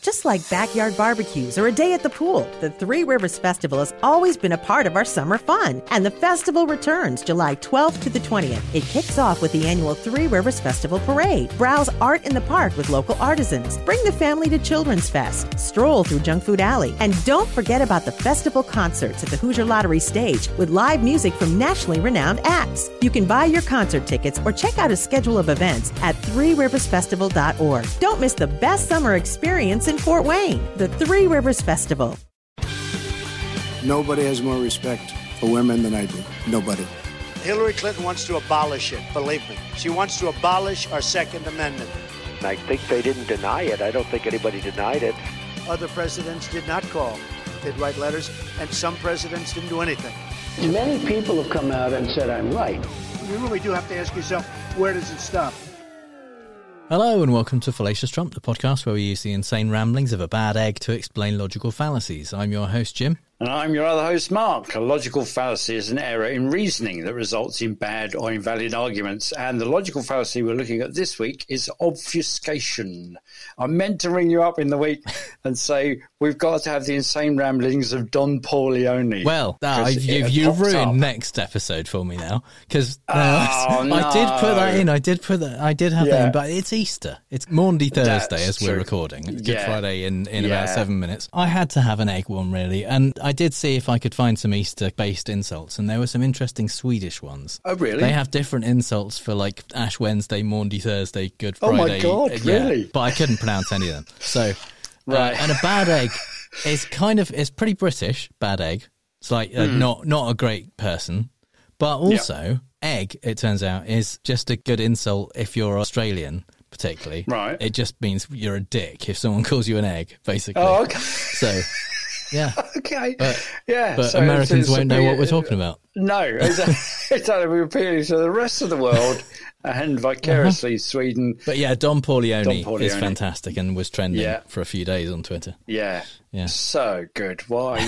Just like backyard barbecues or a day at the pool, the Three Rivers Festival has always been a part of our summer fun. And the festival returns July 12th to the 20th. It kicks off with the annual Three Rivers Festival Parade. Browse art in the park with local artisans. Bring the family to Children's Fest. Stroll through Junk Food Alley. And don't forget about the festival concerts at the Hoosier Lottery stage with live music from nationally renowned acts. You can buy your concert tickets or check out a schedule of events at threeriversfestival.org. Don't miss the best summer experience in Fort Wayne, the Three Rivers Festival. Nobody has more respect for women than I do. Nobody. Hillary Clinton wants to abolish it, believe me. She wants to abolish our Second Amendment. I think they didn't deny it. I don't think anybody denied it. Other presidents did not call. They'd write letters, and some presidents didn't do anything. Many people have come out and said I'm right. You really do have to ask yourself, where does it stop? Hello and welcome to Fallacious Trump, the podcast where we use the insane ramblings of a bad egg to explain logical fallacies. I'm your host, Jim. And I'm your other host, Mark. A logical fallacy is an error in reasoning that results in bad or invalid arguments. And the logical fallacy we're looking at this week is obfuscation. I meant to ring you up in the week and say, we've got to have the insane ramblings of Don Corleone. Well, you've ruined next episode for me now. Because I did put that in. I did have that in, but it's Easter. It's Maundy Thursday as we're recording. It's Good Friday in about 7 minutes. I had to have an egg one, really. And I did see if I could find some Easter-based insults, and there were some interesting Swedish ones. Oh, really? They have different insults for, like, Ash Wednesday, Maundy Thursday, Good Friday. Oh, my God, really? But I couldn't pronounce any of them. So, right. And a bad egg is it's pretty British, bad egg. It's like not a great person. But also, egg, it turns out, is just a good insult if you're Australian, particularly. Right. It just means you're a dick if someone calls you an egg, basically. Oh, okay. So... Yeah. Okay. But so Americans won't know what we're talking about. No, it's only appealing to the rest of the world and vicariously Sweden. But yeah, Don Corleone is fantastic and was trending for a few days on Twitter. Yeah. So good.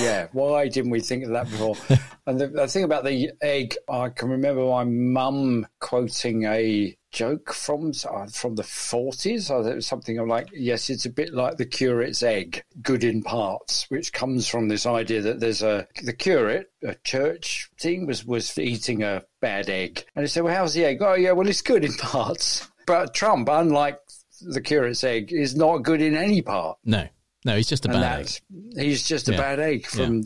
Why didn't we think of that before? And the thing about the egg, I can remember my mum quoting a joke from the 40s. It was something I'm like, yes, it's a bit like the curate's egg, good in parts, which comes from this idea that there's the curate, a church thing, was eating a bad egg. And he said, well, how's the egg? Oh, yeah, well, it's good in parts. But Trump, unlike the curate's egg, is not good in any part. No, he's just a bad egg. He's just a bad egg from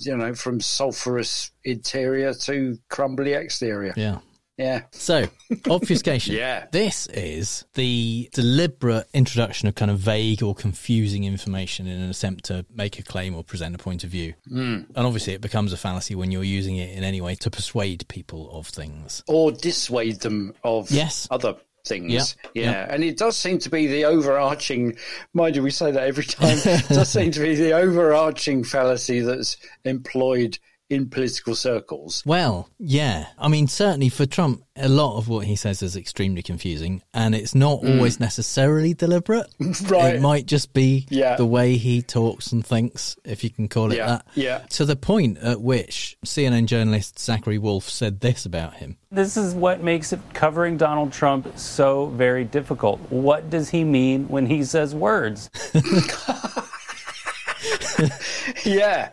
sulphurous interior to crumbly exterior. Yeah. Yeah. So, obfuscation. This is the deliberate introduction of kind of vague or confusing information in an attempt to make a claim or present a point of view. And obviously it becomes a fallacy when you're using it in any way to persuade people of things. Or dissuade them of other things. Yeah. And it does seem to be the overarching, mind you, we say that every time, it does seem to be the overarching fallacy that's employed in political circles. Well, yeah. I mean, certainly for Trump, a lot of what he says is extremely confusing, and it's not always necessarily deliberate. Right. It might just be the way he talks and thinks, if you can call it that. Yeah. To the point at which CNN journalist Zachary Wolfe said this about him. This is what makes covering Donald Trump so very difficult. What does he mean when he says words? Yeah.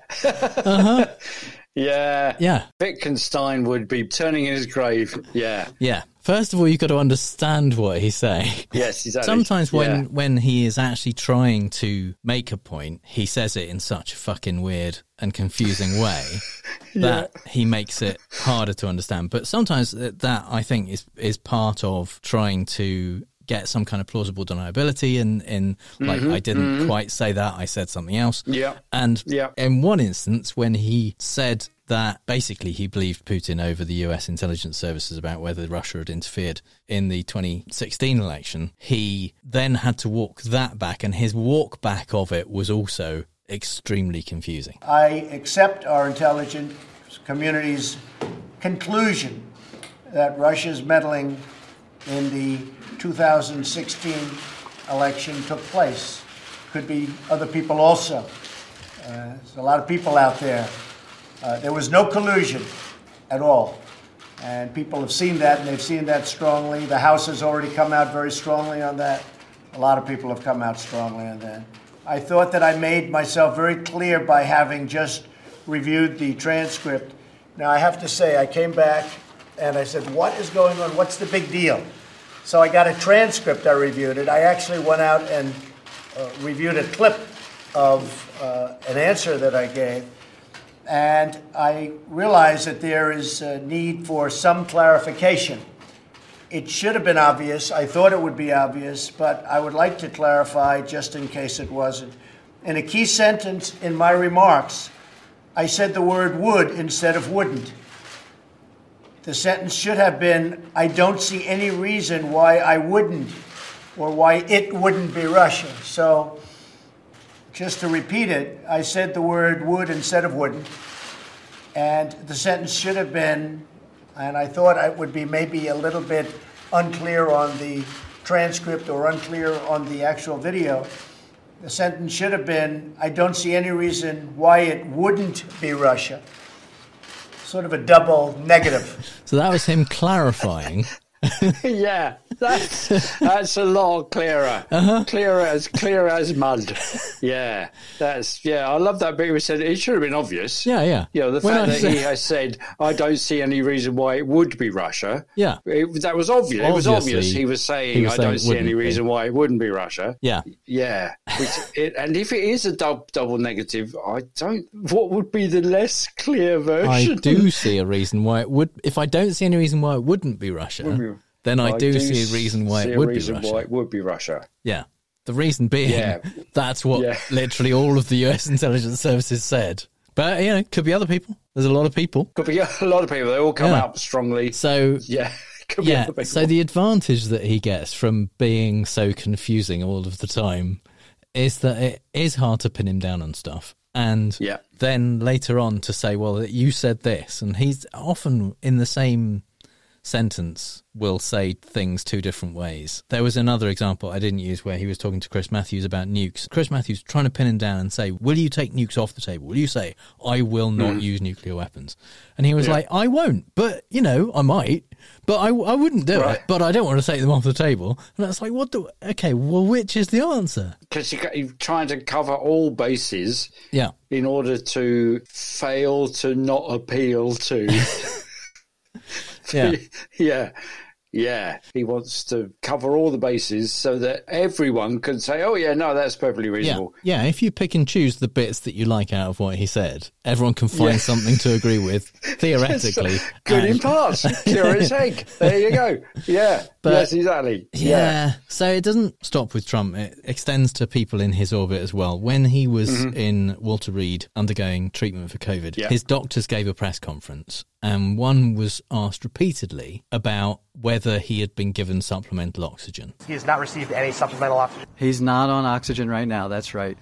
Yeah. Wittgenstein would be turning in his grave. Yeah. First of all, you've got to understand what he's saying. Yes, exactly. Sometimes when he is actually trying to make a point, he says it in such a fucking weird and confusing way that he makes it harder to understand. But sometimes that, I think, is part of trying to get some kind of plausible deniability in I didn't quite say that, I said something else. And in one instance, when he said that basically he believed Putin over the US intelligence services about whether Russia had interfered in the 2016 election, he then had to walk that back, and his walk back of it was also extremely confusing. I accept our intelligence community's conclusion that Russia's meddling in the 2016 election took place. Could be other people also. There's a lot of people out there. There was no collusion at all. And people have seen that, and they've seen that strongly. The House has already come out very strongly on that. A lot of people have come out strongly on that. I thought that I made myself very clear by having just reviewed the transcript. Now, I have to say, I came back and I said, what is going on? What's the big deal? So I got a transcript, I reviewed it. I actually went out and reviewed a clip of an answer that I gave. And I realized that there is a need for some clarification. It should have been obvious. I thought it would be obvious, but I would like to clarify just in case it wasn't. In a key sentence in my remarks, I said the word would instead of wouldn't. The sentence should have been, I don't see any reason why I wouldn't or why it wouldn't be Russia. So just to repeat it, I said the word would instead of wouldn't. And the sentence should have been, and I thought it would be maybe a little bit unclear on the transcript or unclear on the actual video. The sentence should have been, I don't see any reason why it wouldn't be Russia. Sort of a double negative. So that was him clarifying. Yeah, that's a lot clearer. Clear as mud. Yeah, I love that bit where he said it should have been obvious. Yeah. You know, the fact that he has said, I don't see any reason why it would be Russia. Yeah. That was obvious. It was obvious. He was saying, I don't see any reason why it wouldn't be Russia. Yeah. Yeah. And if it is a double negative, what would be the less clear version? I do see a reason why it would. If I don't see any reason why it wouldn't be Russia, then I do see a reason why it would be Russia. Yeah. The reason being, that's what literally all of the US intelligence services said. But, you know, could be other people. There's a lot of people. Could be a lot of people. They all come out strongly. So, could be other people. So the advantage that he gets from being so confusing all of the time is that it is hard to pin him down on stuff. And then later on to say, well, you said this. And he's often in the same sentence will say things two different ways. There was another example I didn't use where he was talking to Chris Matthews about nukes. Chris Matthews trying to pin him down and say, will you take nukes off the table? Will you say, I will not use nuclear weapons? And he was like, I won't, but, you know, I might, but I wouldn't do it, but I don't want to take them off the table. And that's like, okay, well, which is the answer? Because you're trying to cover all bases in order to fail to not appeal to... Yeah. He wants to cover all the bases so that everyone can say, oh, yeah, no, that's perfectly reasonable. Yeah, if you pick and choose the bits that you like out of what he said, everyone can find something to agree with, theoretically. Good in parts. Clear as egg. There you go. Yeah. But, yes, exactly. Yeah. So it doesn't stop with Trump. It extends to people in his orbit as well. When he was in Walter Reed undergoing treatment for COVID, his doctors gave a press conference. And one was asked repeatedly about whether he had been given supplemental oxygen. He has not received any supplemental oxygen. He's not on oxygen right now, that's right.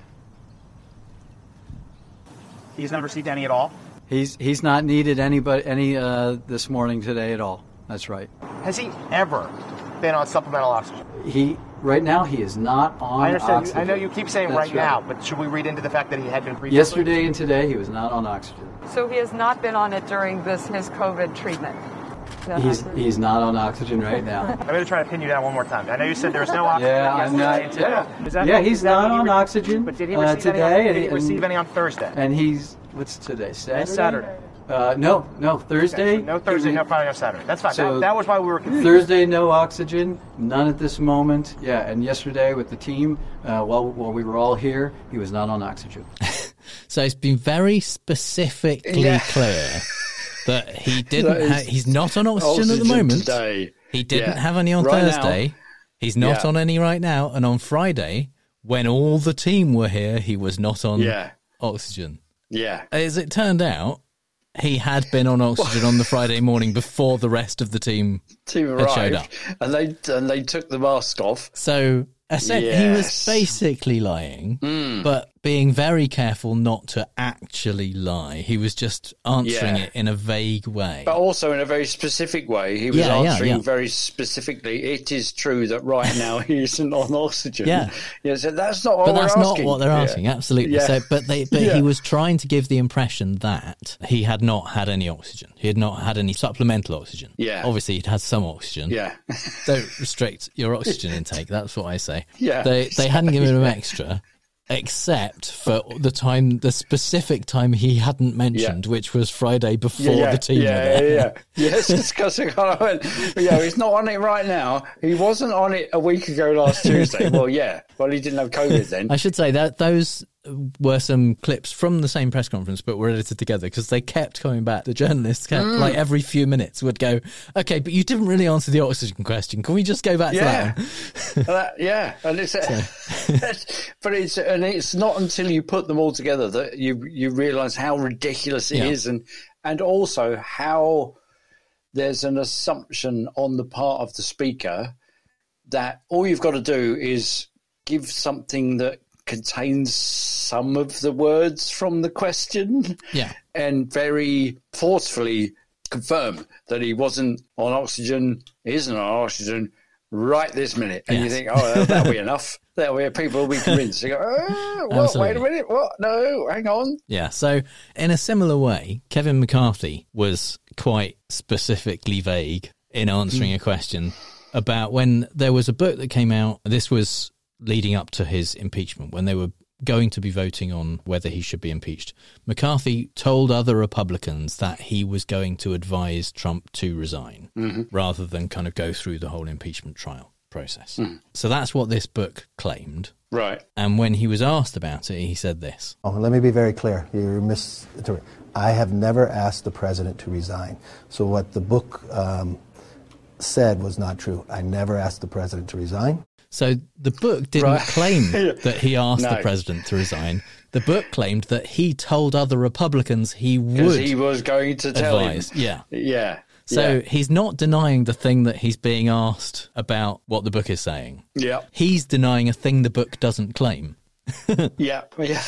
He's not received any at all? He's not needed any this morning, today at all. That's right. Has he ever been on supplemental oxygen? Right now he is not on oxygen. I know you keep saying right now, but should we read into the fact that he had been previously? Yesterday and today he was not on oxygen. So he has not been on it during his COVID treatment? He's not on oxygen right now. I'm going to try to pin you down one more time. I know you said there was no oxygen yesterday. He's not on oxygen. But did he receive today? Did he receive any on Thursday? And what's today? Saturday. No, Thursday. Okay, so no Thursday, no Friday, no Saturday. That's fine. So that was why we were confused. Thursday, no oxygen, none at this moment. Yeah, and yesterday with the team, while we were all here, he was not on oxygen. So it's been very specifically clear that he didn't. He's not on oxygen at the moment. Today. He didn't have any on Thursday. Now. He's not on any right now. And on Friday, when all the team were here, he was not on oxygen. Yeah. As it turned out, he had been on oxygen on the Friday morning before the rest of the team arrived, had showed up. And they took the mask off. So he was basically lying, but being very careful not to actually lie. He was just answering it in a vague way. But also in a very specific way. He was answering very specifically, it is true that right now he isn't on oxygen. So that's not what but that's asking. not what they're asking, absolutely. So, but he was trying to give the impression that he had not had any oxygen. He had not had any supplemental oxygen. Obviously, he'd had some oxygen. Don't restrict your oxygen intake, that's what I say. They hadn't given him extra. except for the specific time he hadn't mentioned, which was Friday before the team were there. Yes, discussing. I went, he's not on it right now. He wasn't on it a week ago last Tuesday. Well, he didn't have COVID then. I should say that those were some clips from the same press conference, but were edited together because they kept coming back. The journalists kept, like, every few minutes would go, okay, but you didn't really answer the oxygen question. Can we just go back to that? And it's not until you put them all together that you realise how ridiculous it is, and also how there's an assumption on the part of the speaker that all you've got to do is give something that contains some of the words from the question and very forcefully confirm that he wasn't on oxygen, he isn't on oxygen right this minute. And you think, that'll be enough. That'll be, people will be convinced. They go, what? Wait a minute, what? No, hang on. Yeah, so in a similar way, Kevin McCarthy was quite specifically vague in answering a question about when there was a book that came out. This was leading up to his impeachment, when they were going to be voting on whether he should be impeached. McCarthy told other Republicans that he was going to advise Trump to resign rather than kind of go through the whole impeachment trial process. So that's what this book claimed. Right. And when he was asked about it, he said this. Let me be very clear. You're misinterpreting. I have never asked the president to resign. So what the book said was not true. I never asked the president to resign. So the book didn't claim that he asked the president to resign. The book claimed that he told other Republicans he would. Because he was going to tell advise. him. Yeah. So he's not denying the thing that he's being asked about what the book is saying. Yeah. He's denying a thing the book doesn't claim. Yeah.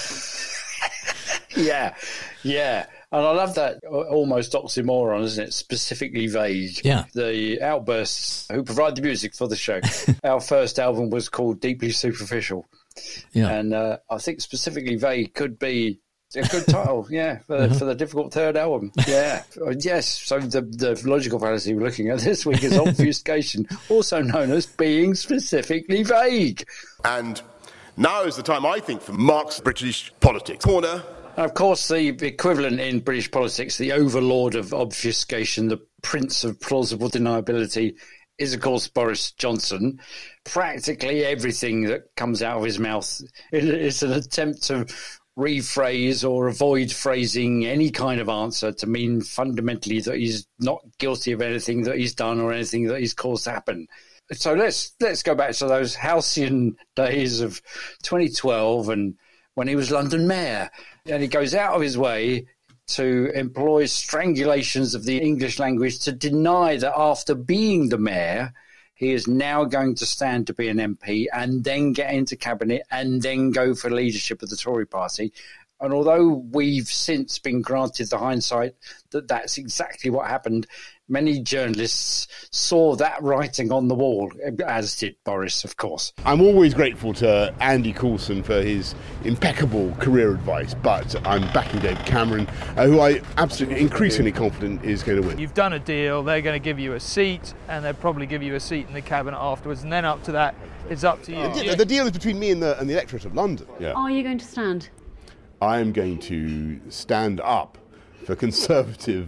And I love that almost oxymoron, isn't it? Specifically vague. Yeah. The Outbursts, who provide the music for the show. Our first album was called Deeply Superficial. Yeah. And I think specifically vague could be a good title, for the difficult third album. Yeah. Yes. So the logical fallacy we're looking at this week is obfuscation, also known as being specifically vague. And now is the time, I think, for Mark's British Politics Corner. Of course, the equivalent in British politics, the overlord of obfuscation, the prince of plausible deniability, is, of course, Boris Johnson. Practically everything that comes out of his mouth is an attempt to rephrase or avoid phrasing any kind of answer to mean fundamentally that he's not guilty of anything that he's done or anything that he's caused to happen. So let's go back to those halcyon days of 2012 and when he was London mayor. And he goes out of his way to employ strangulations of the English language to deny that after being the mayor, he is now going to stand to be an MP and then get into cabinet and then go for leadership of the Tory party. And although we've since been granted the hindsight that that's exactly what happened, many journalists saw that writing on the wall, as did Boris, of course. I'm always grateful to Andy Coulson for his impeccable career advice, but I'm backing David Cameron, who I absolutely increasingly confident is going to win. You've done a deal, they're going to give you a seat, and they'll probably give you a seat in the cabinet afterwards, and then up to that, it's up to you. The deal is between me and the electorate of London. Yeah. Are you going to stand? I am going to stand up for Conservative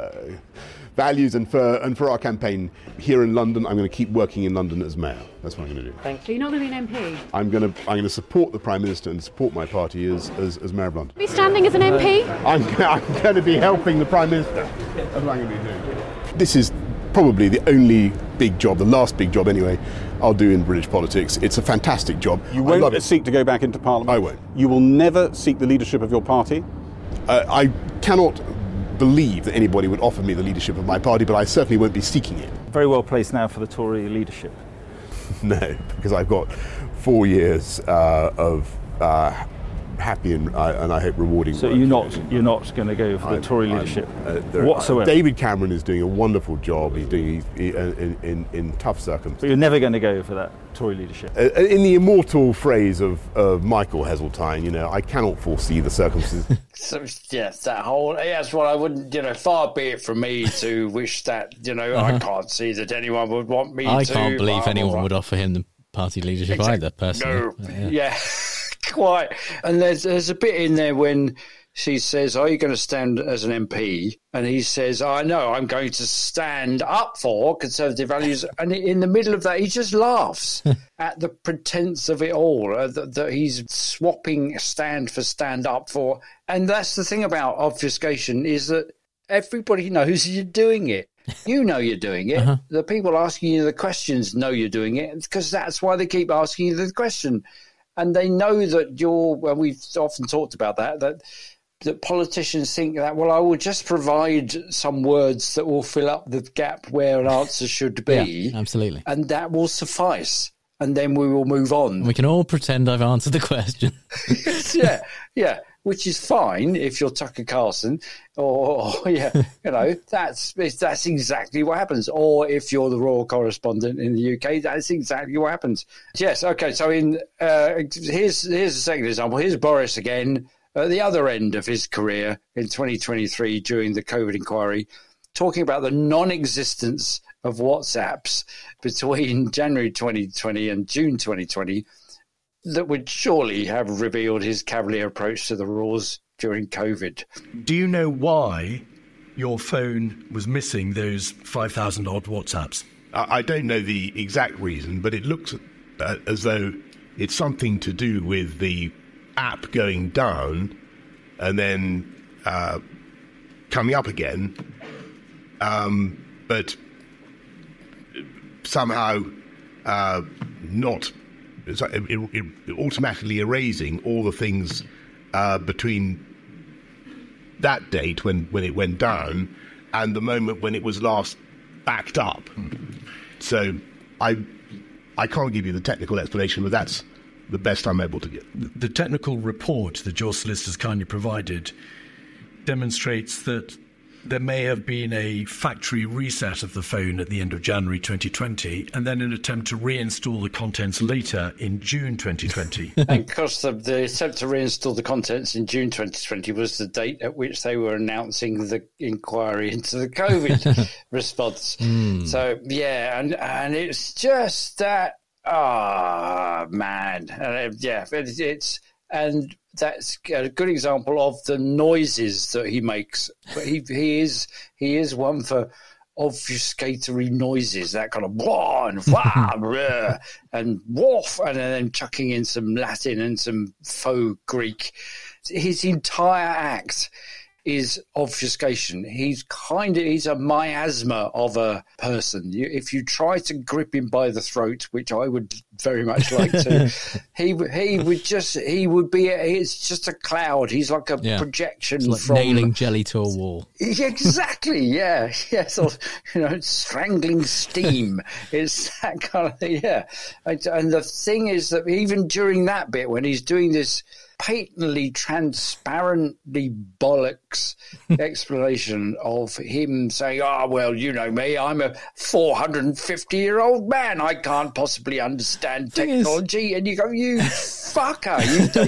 values and for our campaign here in London. I'm going to keep working in London as mayor. That's what I'm going to do. Thank you. You're not going to be an MP? I'm going to support the Prime Minister and support my party as mayor of London. Are you standing as an MP? I'm going to be helping the Prime Minister. That's what I'm going to be doing. This is probably the only big job, the last big job anyway, I'll do in British politics. It's a fantastic job. You won't seek to go back into Parliament? I won't. You will never seek the leadership of your party? I cannot believe that anybody would offer me the leadership of my party, but I certainly won't be seeking it. Very well placed now for the Tory leadership. No, because I've got 4 years of happy and I hope rewarding. So you're not going to go for the Tory leadership whatsoever. David Cameron is doing a wonderful job. He's doing in tough circumstances. But you're never going to go for that Tory leadership. In the immortal phrase of Michael Heseltine, I cannot foresee the circumstances. So, yes, that whole, that's what I wouldn't, far be it from me to wish that, I can't see that anyone would want me to. I can't believe anyone would offer him the party leadership either, personally. No, yeah. quite. And there's a bit in there when she says, "Are you going to stand as an MP?" And he says, "I know, I'm going to stand up for conservative values." And in the middle of that, he just laughs at the pretense of it all, that he's swapping stand for stand up for. And that's the thing about obfuscation, is that everybody knows you're doing it. You know you're doing it. The people asking you the questions know you're doing it, because that's why they keep asking you the question. And they know that well, we've often talked about that politicians think that, well, I will just provide some words that will fill up the gap where an answer should be. Yeah, absolutely. And that will suffice. And then we will move on. We can all pretend I've answered the question. Yeah. Which is fine if you're Tucker Carlson, or that's exactly what happens. Or if you're the royal correspondent in the UK, that's exactly what happens. Yes, okay. So here's a second example. Here's Boris again at the other end of his career in 2023 during the COVID inquiry, talking about the non-existence of WhatsApps between January 2020 and June 2020. That would surely have revealed his cavalier approach to the rules during COVID. Do you know why your phone was missing those 5,000 odd WhatsApps? I don't know the exact reason, but it looks as though it's something to do with the app going down and then coming up again, but somehow not... It automatically erasing all the things between that date when it went down and the moment when it was last backed up. So I can't give you the technical explanation, but that's the best I'm able to give. The technical report that your solicitors kindly provided demonstrates that there may have been a factory reset of the phone at the end of January 2020 and then an attempt to reinstall the contents later in June 2020. And because the attempt to reinstall the contents in June 2020 was the date at which they were announcing the inquiry into the COVID response. So, yeah, and it's just that, man. And that's a good example of the noises that he makes. But he is one for obfuscatory noises, that kind of wah and wah and woof, and then chucking in some Latin and some faux Greek. His entire act is obfuscation. He's a miasma of a person. If you try to grip him by the throat, which I would very much like to, he would be. It's just a cloud. He's like a projection. It's like from nailing jelly to a wall. Exactly. Yeah. Yes. Or, strangling steam. It's that kind of thing. Yeah. And the thing is that even during that bit, when he's doing this patently, transparently bollocks explanation of him saying, well, you know me, I'm a 450-year-old man. I can't possibly understand technology. And you go, you fucker.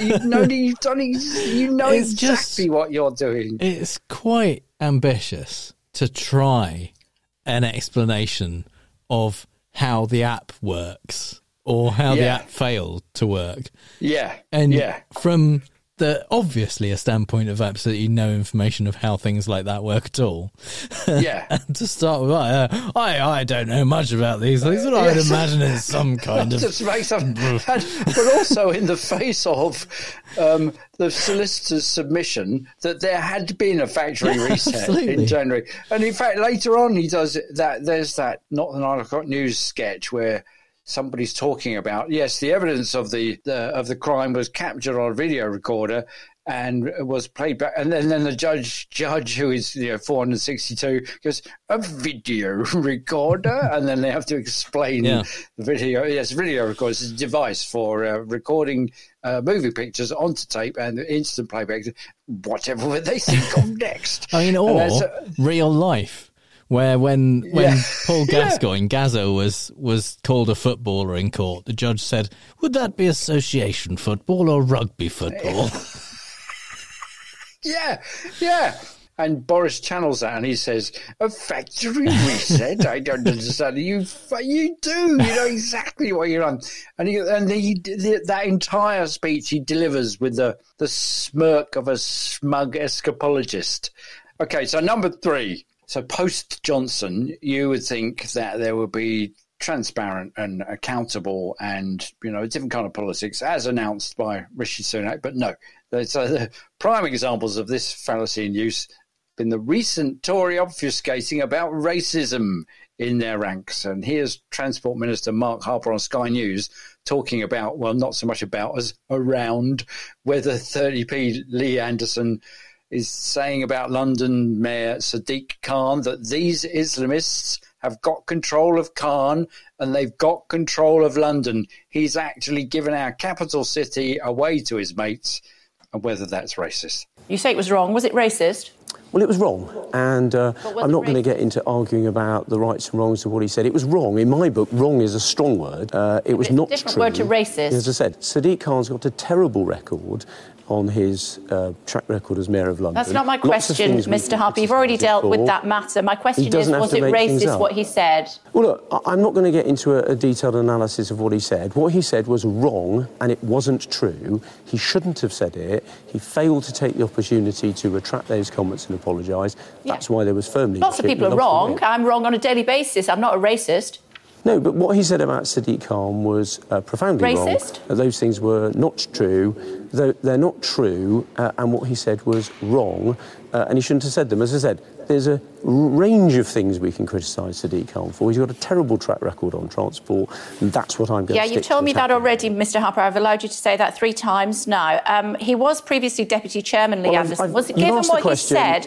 You know exactly what you're doing. It's quite ambitious to try an explanation of how the app works. Or how the app failed to work. Yeah. And from obviously a standpoint of absolutely no information of how things like that work at all. Yeah. And to start with, I don't know much about these things, but I would imagine it's some kind of... Just make some, but also in the face of the solicitor's submission that there had been a factory reset in January. And in fact, later on he does that. There's that Not the 9 O'Clock News sketch where somebody's talking about, yes, the evidence of the crime was captured on a video recorder and was played back. And then the judge who is 462 goes, a video recorder? And then they have to explain the video. Yes, video recorder is a device for recording movie pictures onto tape and instant playback, whatever they think of next. I mean, or real life. Where when Paul Gascoigne, Gazzo, was called a footballer in court, the judge said, would that be association football or rugby football? Yeah. And Boris channels that, and he says, "A factory reset? I don't understand." You do. You know exactly what you're on. And that entire speech he delivers with the smirk of a smug escapologist. Okay, so number 3. So post-Johnson, you would think that there would be transparent and accountable and, a different kind of politics as announced by Rishi Sunak. But no, so the prime examples of this fallacy in use been the recent Tory obfuscating about racism in their ranks. And here's Transport Minister Mark Harper on Sky News talking about, well, not so much about as around, whether 30p Lee Anderson is saying about London Mayor Sadiq Khan that these Islamists have got control of Khan and they've got control of London. He's actually given our capital city away to his mates, and whether that's racist. You say it was wrong. Was it racist? Well, it was wrong, and I'm not going to get into arguing about the rights and wrongs of what he said. It was wrong. In my book, wrong is a strong word. It was not true. Different word to racist. As I said, Sadiq Khan's got a terrible record on his track record as Mayor of London. That's not my question, Mr. Harper. You've already dealt with that matter. My question is, was it racist what he said? Well, look, I'm not going to get into a detailed analysis of what he said. What he said was wrong, and it wasn't true. He shouldn't have said it. He failed to take the opportunity to retract those comments and apologise. That's why there was firm leadership. Lots of people are wrong. I'm wrong on a daily basis. I'm not a racist. No, but what he said about Sadiq Khan was profoundly racist? Wrong. Those things were not true. They're not true, and what he said was wrong, and he shouldn't have said them. As I said, there's a range of things we can criticise Sadiq Khan for. He's got a terrible track record on transport, and that's what I'm going to stick to. Yeah, you've told me that already, Mr. Harper. I've allowed you to say that 3 times now. He was previously Deputy Chairman, Lee Anderson. Given what he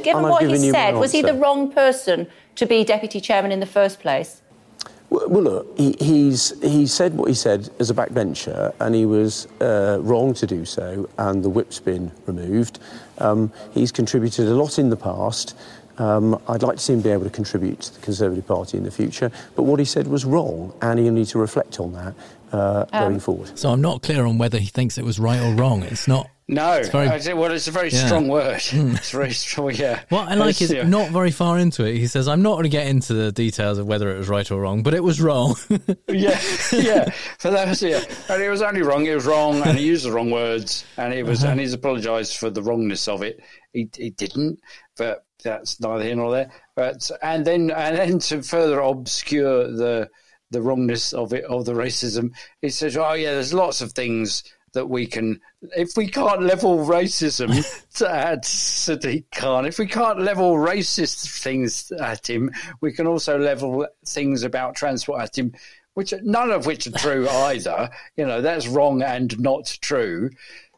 said, was he the wrong person to be Deputy Chairman in the first place? Well, look, he said what he said as a backbencher, and he was wrong to do so, and the whip's been removed. He's contributed a lot in the past. I'd like to see him be able to contribute to the Conservative Party in the future, but what he said was wrong, and he'll need to reflect on that going forward. So I'm not clear on whether he thinks it was right or wrong. It's not... No, it's a very strong word. It's very strong, yeah. What I like is not very far into it. He says, I'm not going to get into the details of whether it was right or wrong, but it was wrong. yeah. So that was, and it was only wrong. It was wrong, and he used the wrong words, and it was, and he's apologised for the wrongness of it. He didn't, but that's neither here nor there. But and then to further obscure the wrongness of it, of the racism, he says, oh yeah, there's lots of things that we can, if we can't level racism at Sadiq Khan, if we can't level racist things at him, we can also level things about transport at him, which none of which are true either. That's wrong and not true.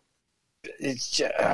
It's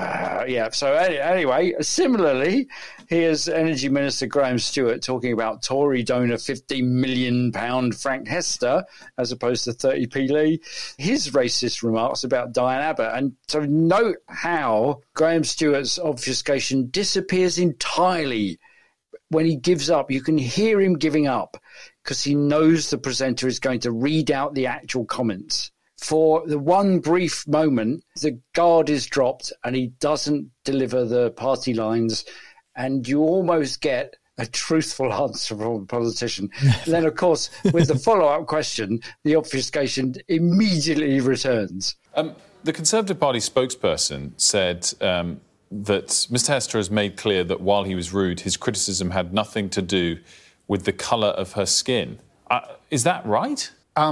So anyway, similarly, here's Energy Minister Graham Stewart talking about Tory donor £15 million Frank Hester as opposed to 30p Lee. His racist remarks about Diane Abbott, and so note how Graham Stewart's obfuscation disappears entirely when he gives up. You can hear him giving up because he knows the presenter is going to read out the actual comments. For the one brief moment, the guard is dropped and he doesn't deliver the party lines, and you almost get a truthful answer from a politician. Then, of course, with the follow-up question, the obfuscation immediately returns. The Conservative Party spokesperson said that Mr Hester has made clear that while he was rude, his criticism had nothing to do with the colour of her skin. Is that right?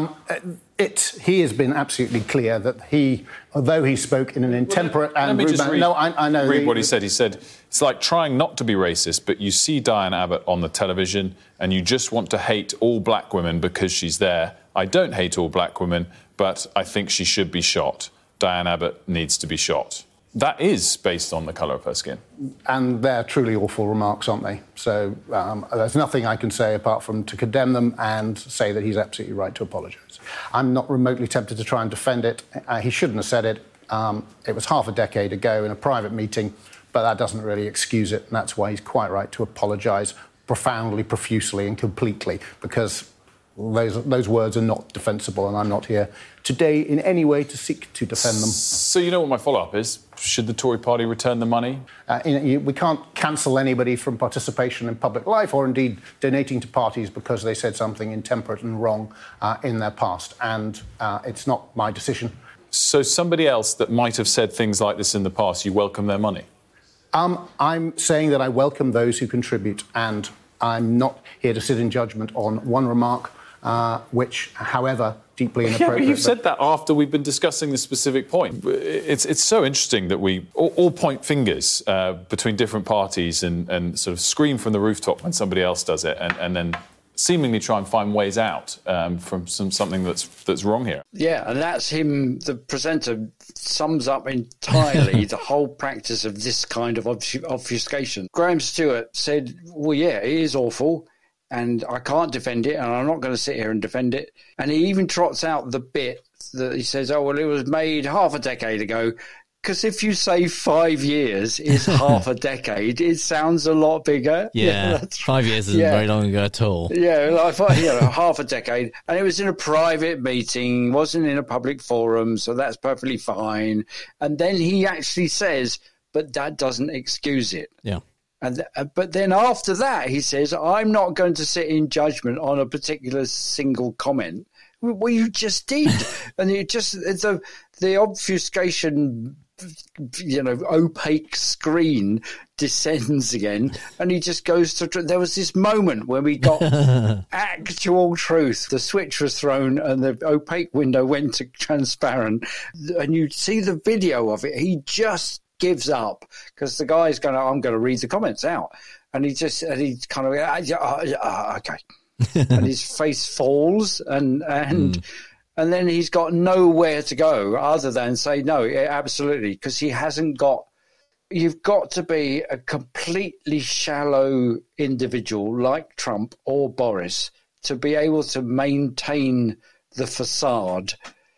He has been absolutely clear that although he spoke in an intemperate and rude manner... No, I know. Read what he said. He said, it's like trying not to be racist, but you see Diane Abbott on the television and you just want to hate all black women because she's there. I don't hate all black women, but I think she should be shot. Diane Abbott needs to be shot. That is based on the colour of her skin. And they're truly awful remarks, aren't they? So there's nothing I can say apart from to condemn them and say that he's absolutely right to apologise. I'm not remotely tempted to try and defend it. He shouldn't have said it. It was half a decade ago in a private meeting, but that doesn't really excuse it, and that's why he's quite right to apologise profoundly, profusely and completely, because those words are not defensible, and I'm not here today in any way to seek to defend them. So you know what my follow-up is? Should the Tory party return the money? We can't cancel anybody from participation in public life or indeed donating to parties because they said something intemperate and wrong in their past, and it's not my decision. So somebody else that might have said things like this in the past, you welcome their money? I'm saying that I welcome those who contribute, and I'm not here to sit in judgment on one remark, which, however, deeply inappropriate. Yeah, but you've said that after we've been discussing this specific point. It's so interesting that we all point fingers between different parties and sort of scream from the rooftop when somebody else does it, and then seemingly try and find ways out from something that's wrong here. Yeah, and that's him, the presenter, sums up entirely the whole practice of this kind of obfuscation. Graham Stewart said, well, yeah, it is awful, and I can't defend it, and I'm not going to sit here and defend it. And he even trots out the bit that he says, oh, well, it was made half a decade ago. Because if you say 5 years is half a decade, it sounds a lot bigger. Yeah, 5 years isn't very long ago at all. Yeah, like half a decade. And it was in a private meeting, wasn't in a public forum, so that's perfectly fine. And then he actually says, but that doesn't excuse it. Yeah. But then after that, he says, I'm not going to sit in judgment on a particular single comment. Well, you just did. And you just, the obfuscation, opaque screen descends again, and he just goes to. There was this moment where we got actual truth. The switch was thrown, and the opaque window went to transparent, and you see the video of it. He just gives up because the guy's going, I'm going to read the comments out, and he kind of okay, and his face falls, and then he's got nowhere to go other than say, no, absolutely, because he hasn't got... You've got to be a completely shallow individual like Trump or Boris to be able to maintain the facade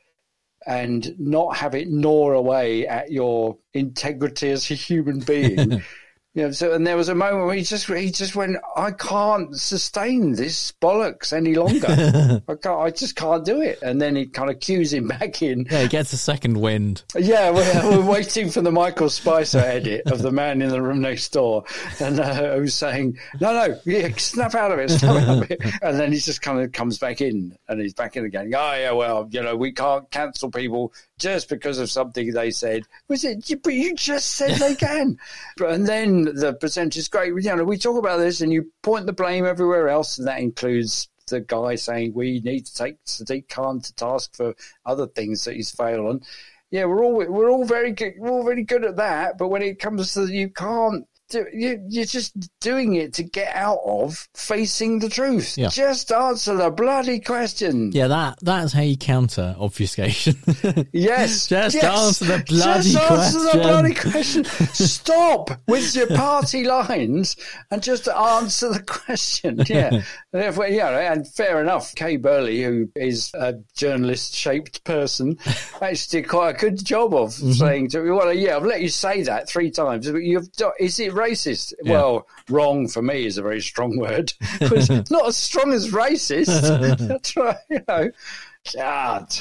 and not have it gnaw away at your integrity as a human being. And there was a moment where he just went, I can't sustain this bollocks any longer. I just can't do it. And then he kind of cues him back in. Yeah, he gets a second wind. Yeah, we're waiting for the Michael Spicer edit of the man in the room next door, and who's saying, no, snap out of it, snap out of it. And then he just kind of comes back in, and he's back in again. Oh, yeah, well, we can't cancel people just because of something they said. Was it? But you just said they can. And then the percentage is great. We talk about this, and you point the blame everywhere else, and that includes the guy saying we need to take Sadiq Khan to task for other things that he's failed on. Yeah, we're all very good. We're all really good at that. But when it comes to you can't. You're just doing it to get out of facing the truth. Yeah. Just answer the bloody question. Yeah, that's how you counter obfuscation. Yes. Answer the bloody just question. Answer the bloody question. Stop with your party lines and just answer the question. Yeah. And fair enough. Kay Burley, who is a journalist-shaped person, actually did quite a good job of saying to me, well, yeah, I've let you say that 3 times, but is it racist? Yeah. Well, wrong for me is a very strong word. It's not as strong as racist. That's right, God.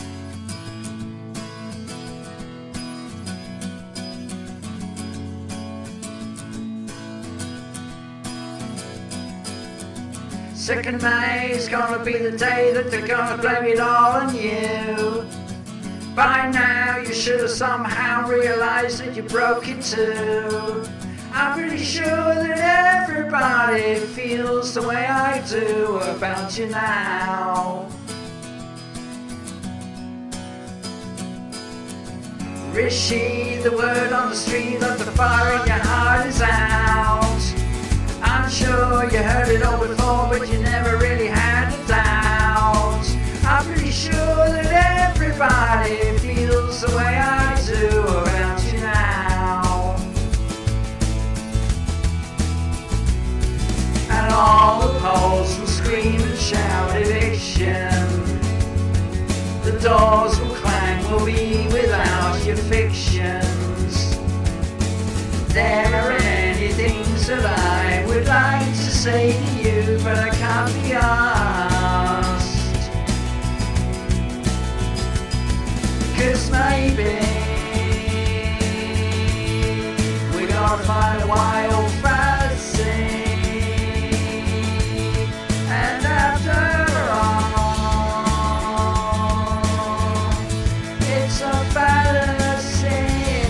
Second May is gonna be the day that they're gonna blame it all on you. By now you should have somehow realized that you broke it too. I'm pretty sure that everybody feels the way I do about you now. Rishi, the word on the street that the fire in your heart is out. I'm sure you heard it all before, but you never really had a doubt. I'm pretty sure that everybody feels the way I do about you now. And all the polls will scream and shout eviction. The doors will clang, will be without your fictions. There are many things that I would like to say to you, but I can't be asked. baby. We're gonna find a wild fantasy. And after all, it's a fantasy.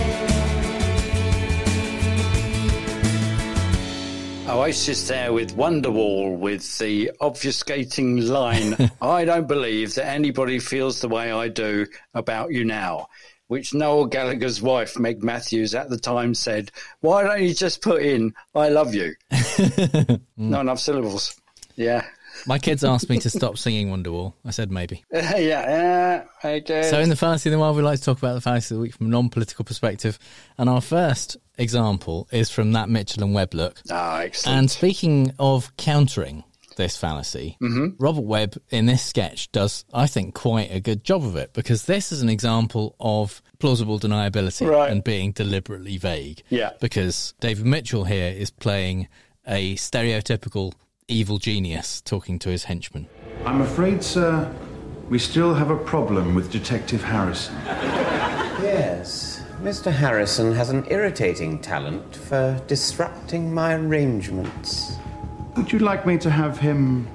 Oasis there with Wonderwall with the obfuscating line, I don't believe that anybody feels the way I do about you now, which Noel Gallagher's wife, Meg Matthews, at the time said, why don't you just put in, I love you? Not enough syllables. Yeah. My kids asked me to stop singing Wonderwall. I said maybe. Yeah, I did. So in the Fallacy of the World, we like to talk about the Fallacy of the Week from a non-political perspective. And our first example is from that Mitchell and Webb look. Ah, excellent. And speaking of countering this fallacy, Robert Webb in this sketch does, I think, quite a good job of it, because this is an example of plausible deniability and being deliberately vague. Yeah. Because David Mitchell here is playing a stereotypical evil genius talking to his henchman. I'm afraid, sir, we still have a problem with Detective Harrison. Yes, Mr. Harrison has an irritating talent for disrupting my arrangements. Would you like me to have him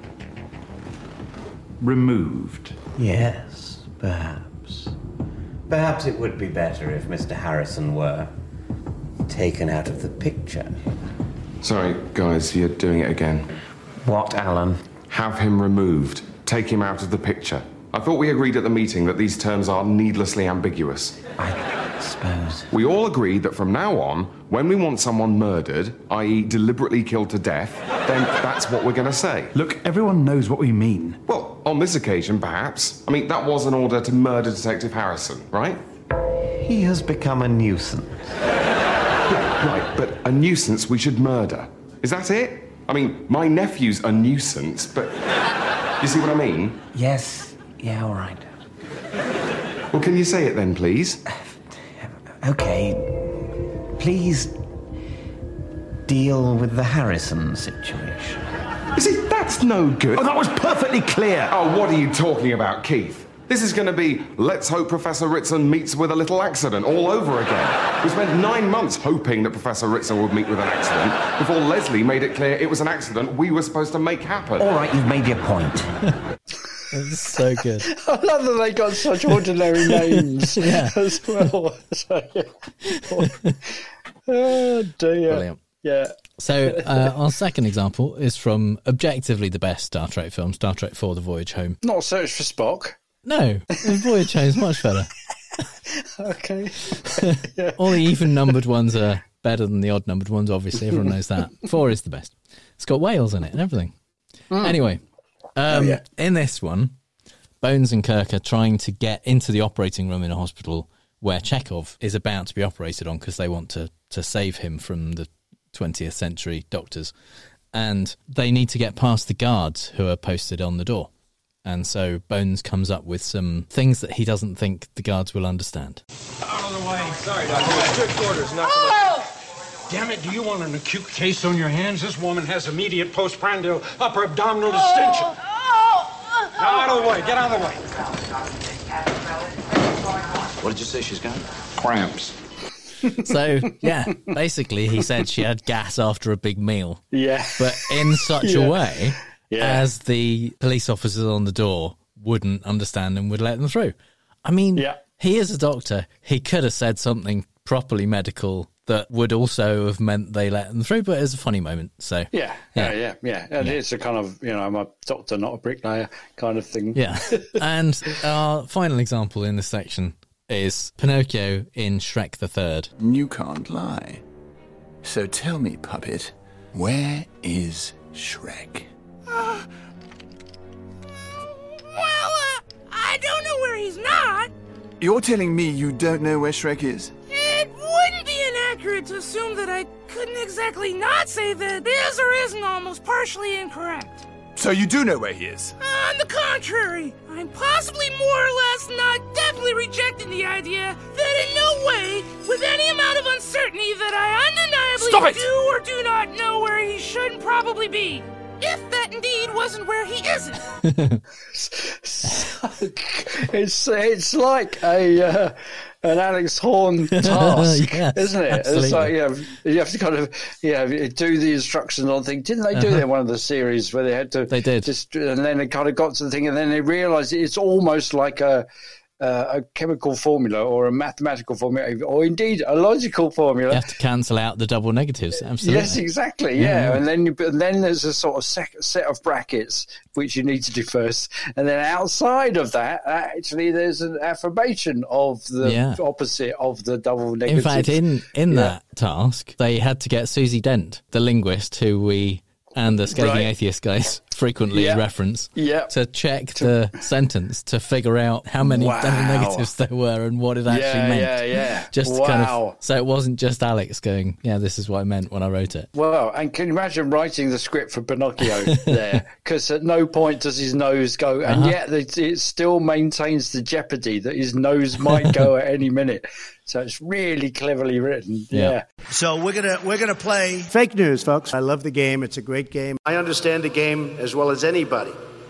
removed? Yes, perhaps. Perhaps it would be better if Mr. Harrison were taken out of the picture. Sorry, guys, you're doing it again. What, Alan? Have him removed. Take him out of the picture. I thought we agreed at the meeting that these terms are needlessly ambiguous. I suppose. We all agreed that from now on, when we want someone murdered, i.e. deliberately killed to death, then that's what we're going to say. Look, everyone knows what we mean. Well, on this occasion, perhaps. I mean, that was an order to murder Detective Harrison, right? He has become a nuisance. Yeah, right, but a nuisance we should murder. Is that it? I mean, my nephew's a nuisance, but you see what I mean? Yes, yeah, all right. Well, can you say it then, please? Okay. Please deal with the Harrison situation. You see, that's no good. Oh, that was perfectly clear. Oh, what are you talking about, Keith? This is going to be let's hope Professor Ritson meets with a little accident all over again. We spent 9 months hoping that Professor Ritson would meet with an accident before Leslie made it clear it was an accident we were supposed to make happen. All right, you've made your point. It's so good. I love that they got such ordinary names as well. So, yeah. Oh, dear. Brilliant. Yeah. So our second example is from objectively the best Star Trek film, Star Trek IV: The Voyage Home. Not Search for Spock. No, The Voyage Home is much better. Okay. Yeah. All the even-numbered ones are better than the odd-numbered ones, obviously. Everyone knows that. 4 is the best. It's got whales in it and everything. Anyway, in this one, Bones and Kirk are trying to get into the operating room in a hospital where Chekhov is about to be operated on because they want to save him from the 20th century doctors. And they need to get past the guards who are posted on the door. And so Bones comes up with some things that he doesn't think the guards will understand. Out of the way. Sorry, Doctor. Strict orders. Damn it, do you want an acute case on your hands? This woman has immediate postprandial upper abdominal distension. Now, out of the way. Get out of the way. What did you say she's got? Cramps. So, yeah, basically he said she had gas after a big meal. Yeah. But in such a way... as the police officers on the door wouldn't understand and would let them through. I mean, he is a doctor. He could have said something properly medical that would also have meant they let them through, but it was a funny moment. So Yeah. And it's a kind of, I'm a doctor, not a bricklayer kind of thing. Yeah. And our final example in this section is Pinocchio in Shrek the Third. You can't lie. So tell me, puppet, where is Shrek? I don't know where he's not. You're telling me you don't know where Shrek is? It wouldn't be inaccurate to assume that I couldn't exactly not say that is or isn't almost partially incorrect. So you do know where he is? On the contrary, I'm possibly more or less not definitely rejecting the idea that in no way, with any amount of uncertainty, that I undeniably do or do not know where he should and probably be. If that indeed wasn't where he isn't. It's like an Alex Horn task, Yes, isn't it? absolutely. It's like you have to kind of do the instructions on things. Didn't they do that in one of the series where they had to? They did. And then they kind of got to the thing, and then they realised it's almost like a chemical formula or a mathematical formula, or indeed a logical formula. You have to cancel out the double negatives. Absolutely. Yes, exactly. Yeah. And then there's a sort of set of brackets which you need to do first, and then outside of that, actually, there's an affirmation of the opposite of the double negative. In fact, in that task, they had to get Susie Dent, the linguist, who we and the Scathing Atheist guys frequently reference, to check the sentence to figure out how many double negatives there were and what it actually meant. Just kind of, so it wasn't just Alex going, this is what I meant when I wrote it. Well, and can you imagine writing the script for Pinocchio there? Because at no point does his nose go, and yet it still maintains the jeopardy that his nose might go at any minute. So it's really cleverly written. Yeah. So we're gonna play fake news, folks. I love the game. It's a great game. I understand the game as well as anybody.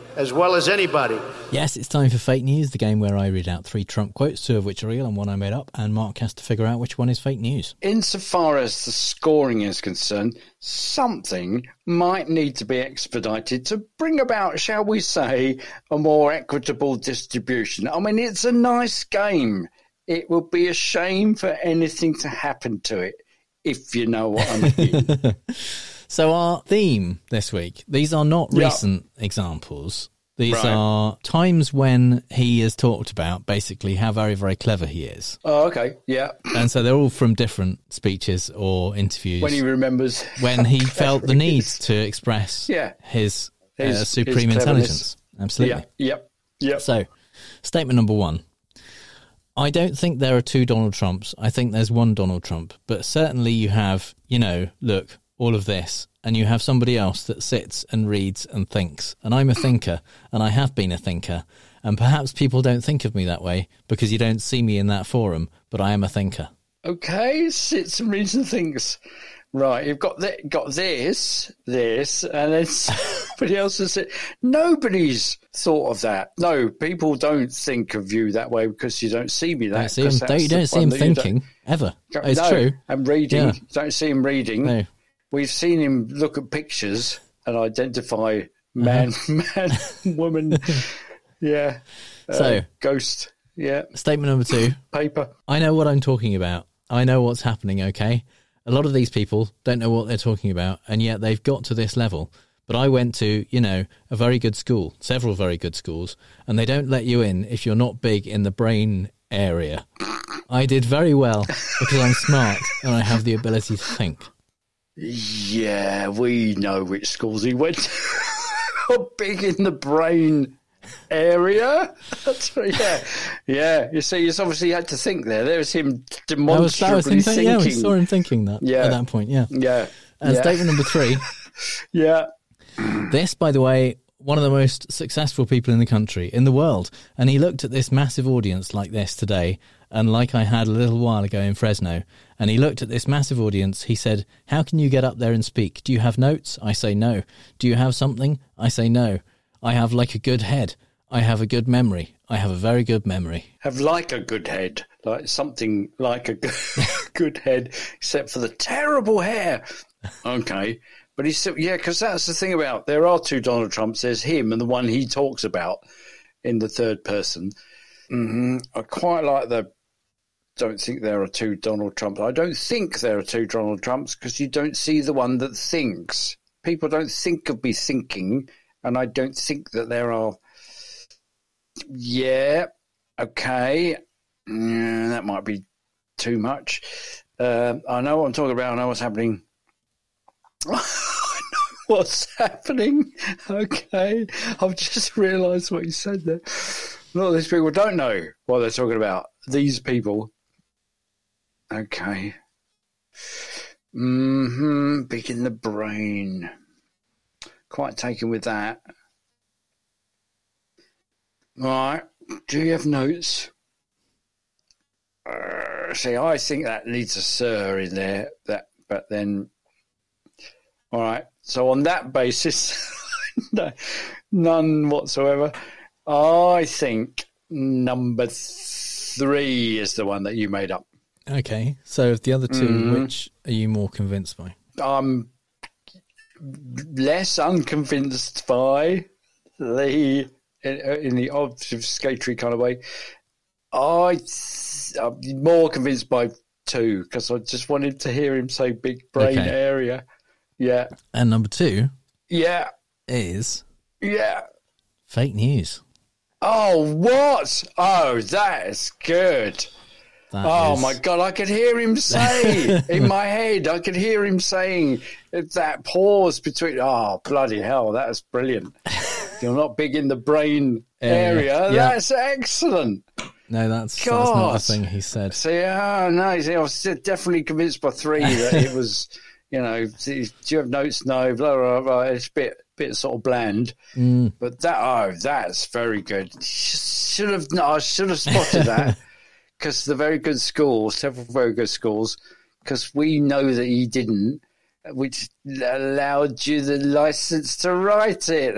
Yes, it's time for Fake News, the game where I read out 3 Trump quotes, 2 of which are real and 1 I made up, and Mark has to figure out which one is fake news. Insofar as the scoring is concerned, something might need to be expedited to bring about, shall we say, a more equitable distribution. I mean, it's a nice game. It would be a shame for anything to happen to it, if you know what I mean. So our theme this week, these are not recent examples. These are times when he has talked about basically how very, very clever he is. Oh, okay, yeah. And so they're all from different speeches or interviews. When he remembers. When he felt the need to express his supreme intelligence. Absolutely. Yep. So, statement number 1. I don't think there are 2 Donald Trumps. I think there's 1 Donald Trump. But certainly you have, look, all of this, and you have somebody else that sits and reads and thinks. And I'm a thinker, and I have been a thinker. And perhaps people don't think of me that way because you don't see me in that forum, but I am a thinker. Okay, sits and reads and thinks. Right, you've got this, and then somebody else has said, nobody's thought of that. No, people don't think of you that way because you don't see me that. You don't see him thinking, ever. It's true. And reading. You don't see him reading. No. We've seen him look at pictures and identify man, woman, ghost, Statement number 2. Paper. I know what I'm talking about. I know what's happening, okay? A lot of these people don't know what they're talking about, and yet they've got to this level. But I went to, a very good school, several very good schools, and they don't let you in if you're not big in the brain area. I did very well because I'm smart and I have the ability to think. Yeah, we know which schools he went to. Big in the brain area. That's right, yeah. You see, he's obviously had to think there. There's him demonstrably thinking. Yeah, we saw him thinking that at that point, Yeah. And statement number 3. Yeah. This, by the way, one of the most successful people in the country, in the world. And he looked at this massive audience like this today, and like I had a little while ago in Fresno, and he looked at this massive audience. He said, how can you get up there and speak? Do you have notes? I say no. Do you have something? I say no. I have like a good head. I have a good memory. I have a very good memory. Have like a good head. Like something like a good head, except for the terrible hair. Okay. But he's still, because that's the thing about, there are 2 Donald Trumps. There's him and the one he talks about in the third person. I quite like don't think there are 2 Donald Trumps. I don't think there are 2 Donald Trumps because you don't see the one that thinks. People don't think of me thinking, and I don't think that there are. Yeah, okay. That might be too much. I know what I'm talking about. I know what's happening. I know what's happening. Okay. I've just realised what you said there. A lot of these people don't know what they're talking about. These people. Okay. Big in the brain. Quite taken with that. All right. Do you have notes? See, I think that needs a sir in there. But then, all right. So on that basis, none whatsoever. I think number 3 is the one that you made up. Okay, so of the other two, which are you more convinced by? I'm less unconvinced by in the obfuscatory kind of way. I'm more convinced by 2 because I just wanted to hear him say big brain area. Yeah. And number 2 is fake news. Oh, what? Oh, that is good. My God, I could hear him say in my head, I could hear him saying that pause between, oh, bloody hell, that's brilliant. You're not big in the brain area. Yeah. That's excellent. No, that's not a thing he said. So, I was definitely convinced by 3 that it was, do you have notes? No, blah, blah, blah. It's a bit sort of bland. But that's very good. I should have spotted that. Because the very good schools, several very good schools, because we know that he didn't, which allowed you the license to write it.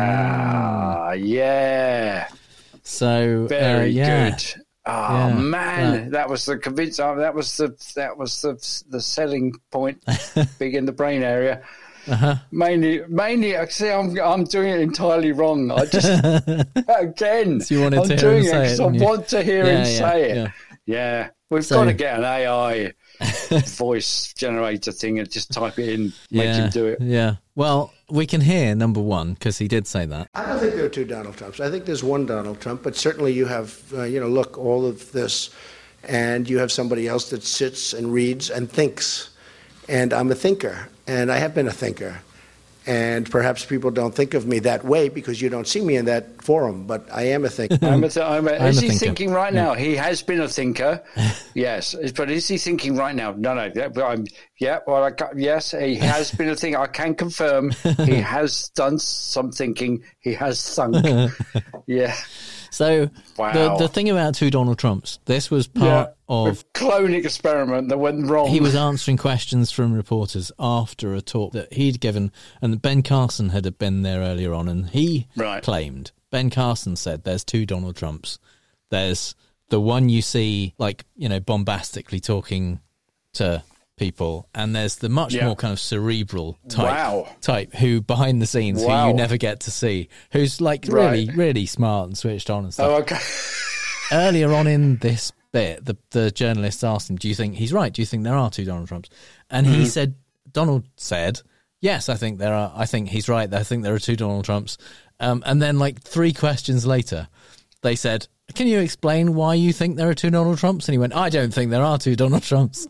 Yeah. So very good. Man, that was the convince. That was the selling point. Big in the brain area. Mainly. See, I'm doing it entirely wrong. I just again. So you wanted I'm to doing hear him say it because I want to hear him say it. Yeah. We've got to get an AI voice generator thing and just type it in, make him do it. Yeah. Well, we can hear number 1 because he did say that. I don't think there are 2 Donald Trumps. I think there's one Donald Trump, but certainly you have, look, all of this, and you have somebody else that sits and reads and thinks. And I'm a thinker, and I have been a thinker. And perhaps people don't think of me that way because you don't see me in that forum, but I am a thinker. Is he thinking right now? He has been a thinker, yes. But is he thinking right now? No. Yes, he has been a thinker. I can confirm he has done some thinking. He has thunk. Yeah. So the thing about 2 Donald Trumps, this was part of a clone experiment that went wrong. He was answering questions from reporters after a talk that he'd given, and Ben Carson had been there earlier on, and he claimed, Ben Carson said, there's 2 Donald Trumps. There's the one you see, bombastically talking to people, and there's the much more kind of cerebral type who behind the scenes who you never get to see, who's really smart and switched on and stuff. Oh, okay. Earlier on in this bit, the journalist asked him, do you think he's right? Do you think there are 2 Donald Trumps? And he said, Donald said, yes, I think there are. I think he's right. I think there are 2 Donald Trumps. And then 3 questions later, they said, can you explain why you think there are 2 Donald Trumps? And he went, I don't think there are 2 Donald Trumps.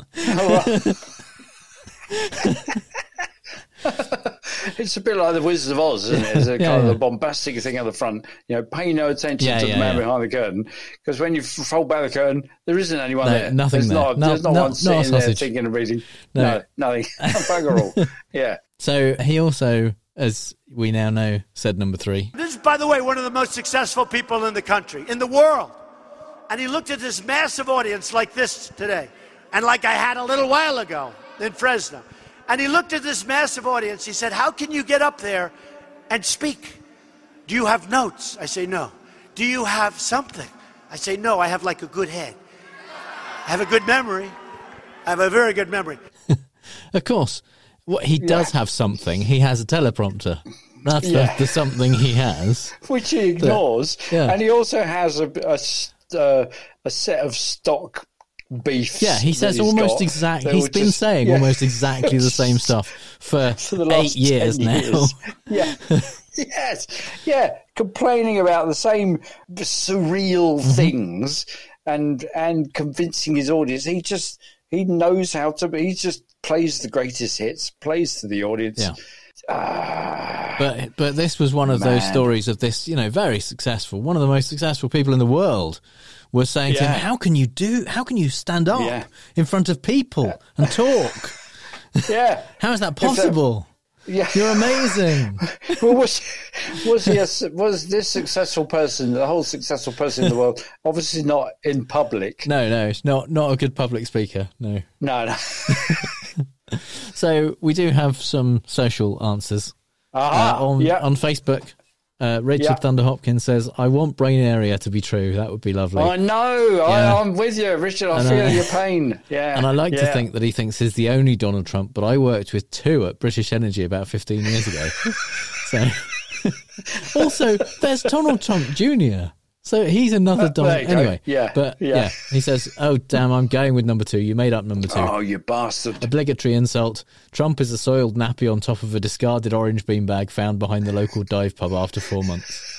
It's a bit like the Wizard of Oz, isn't it? It's a kind of the bombastic thing at the front. Pay no attention to the man behind the curtain, because when you fold back the curtain, there isn't anyone there. Nothing there. There's no one sitting there thinking and reading. No, nothing. Bugger all. Yeah. So he also, as we now know, said number 3. This is, by the way, one of the most successful people in the country, in the world. And he looked at this massive audience like this today, and like I had a little while ago in Fresno. And he looked at this massive audience. He said, how can you get up there and speak? Do you have notes? I say, no. Do you have something? I say, no, I have a good head. I have a good memory. I have a very good memory. Of course. He does have something. He has a teleprompter. That's the something he has. Which he ignores. And he also has a set of stock beef. Yeah, he says almost exactly. He's been saying almost exactly the same stuff for 8 years now. Yeah. Yes. Yeah. Complaining about the same surreal things and convincing his audience. He knows how to. He just plays the greatest hits, plays to the audience. Yeah. But this was one of those stories of this, very successful, one of the most successful people in the world was saying to him, how can you stand up in front of people and talk? Yeah. How is that possible? You're amazing. Well, was this successful person, the whole successful person in the world, obviously not in public? No, it's not a good public speaker. No. So we do have some social answers on Facebook. Richard Thunder Hopkins says, I want brain area to be true. That would be lovely. I know. I'm with you, Richard. I feel your pain. Yeah. And I like to think that he thinks he's the only Donald Trump, but I worked with 2 at British Energy about 15 years ago. So, also, there's Donald Trump Jr., so he's another Donald. Anyway, he says, "Oh damn, I'm going with number 2. You made up number 2. Oh, you bastard! Obligatory insult. Trump is a soiled nappy on top of a discarded orange beanbag found behind the local dive pub after 4 months."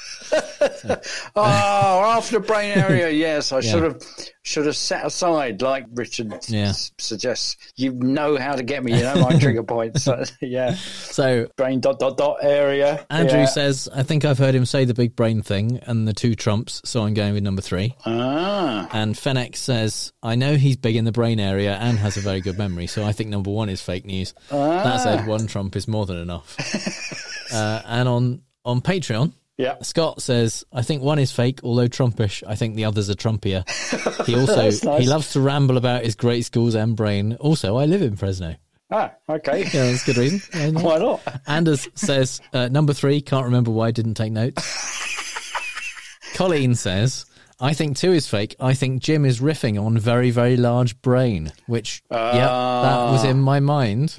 After brain area, yes, I should have set aside, like Richard suggests. You know how to get me. You know my trigger points. So brain ... area. Andrew says, I think I've heard him say the big brain thing and the 2 Trumps, so I'm going with number 3. And Fenix says, I know he's big in the brain area and has a very good memory, so I think number 1 is fake news. That said, 1 Trump is more than enough. And on Patreon, Scott says, I think 1 is fake, although Trumpish. I think the others are Trumpier. He also nice. He loves to ramble about his great schools and brain. Also, I live in Fresno. Okay. Yeah, that's a good reason. Why not? Anders says, number 3, can't remember why I didn't take notes. Colleen says, I think 2 is fake. I think Jim is riffing on very, very large brain, which, that was in my mind.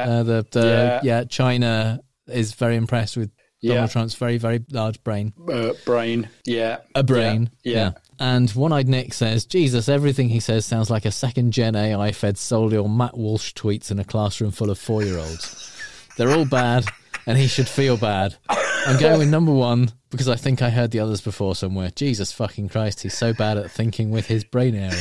China is very impressed with Donald Trump's very, very large brain. A brain. Yeah. And One-Eyed Nick says, Jesus, everything he says sounds like a second-gen AI fed solely on Matt Walsh tweets in a classroom full of 4-year-olds. They're all bad, and he should feel bad. I'm going with number 1 because I think I heard the others before somewhere. Jesus fucking Christ, he's so bad at thinking with his brain area.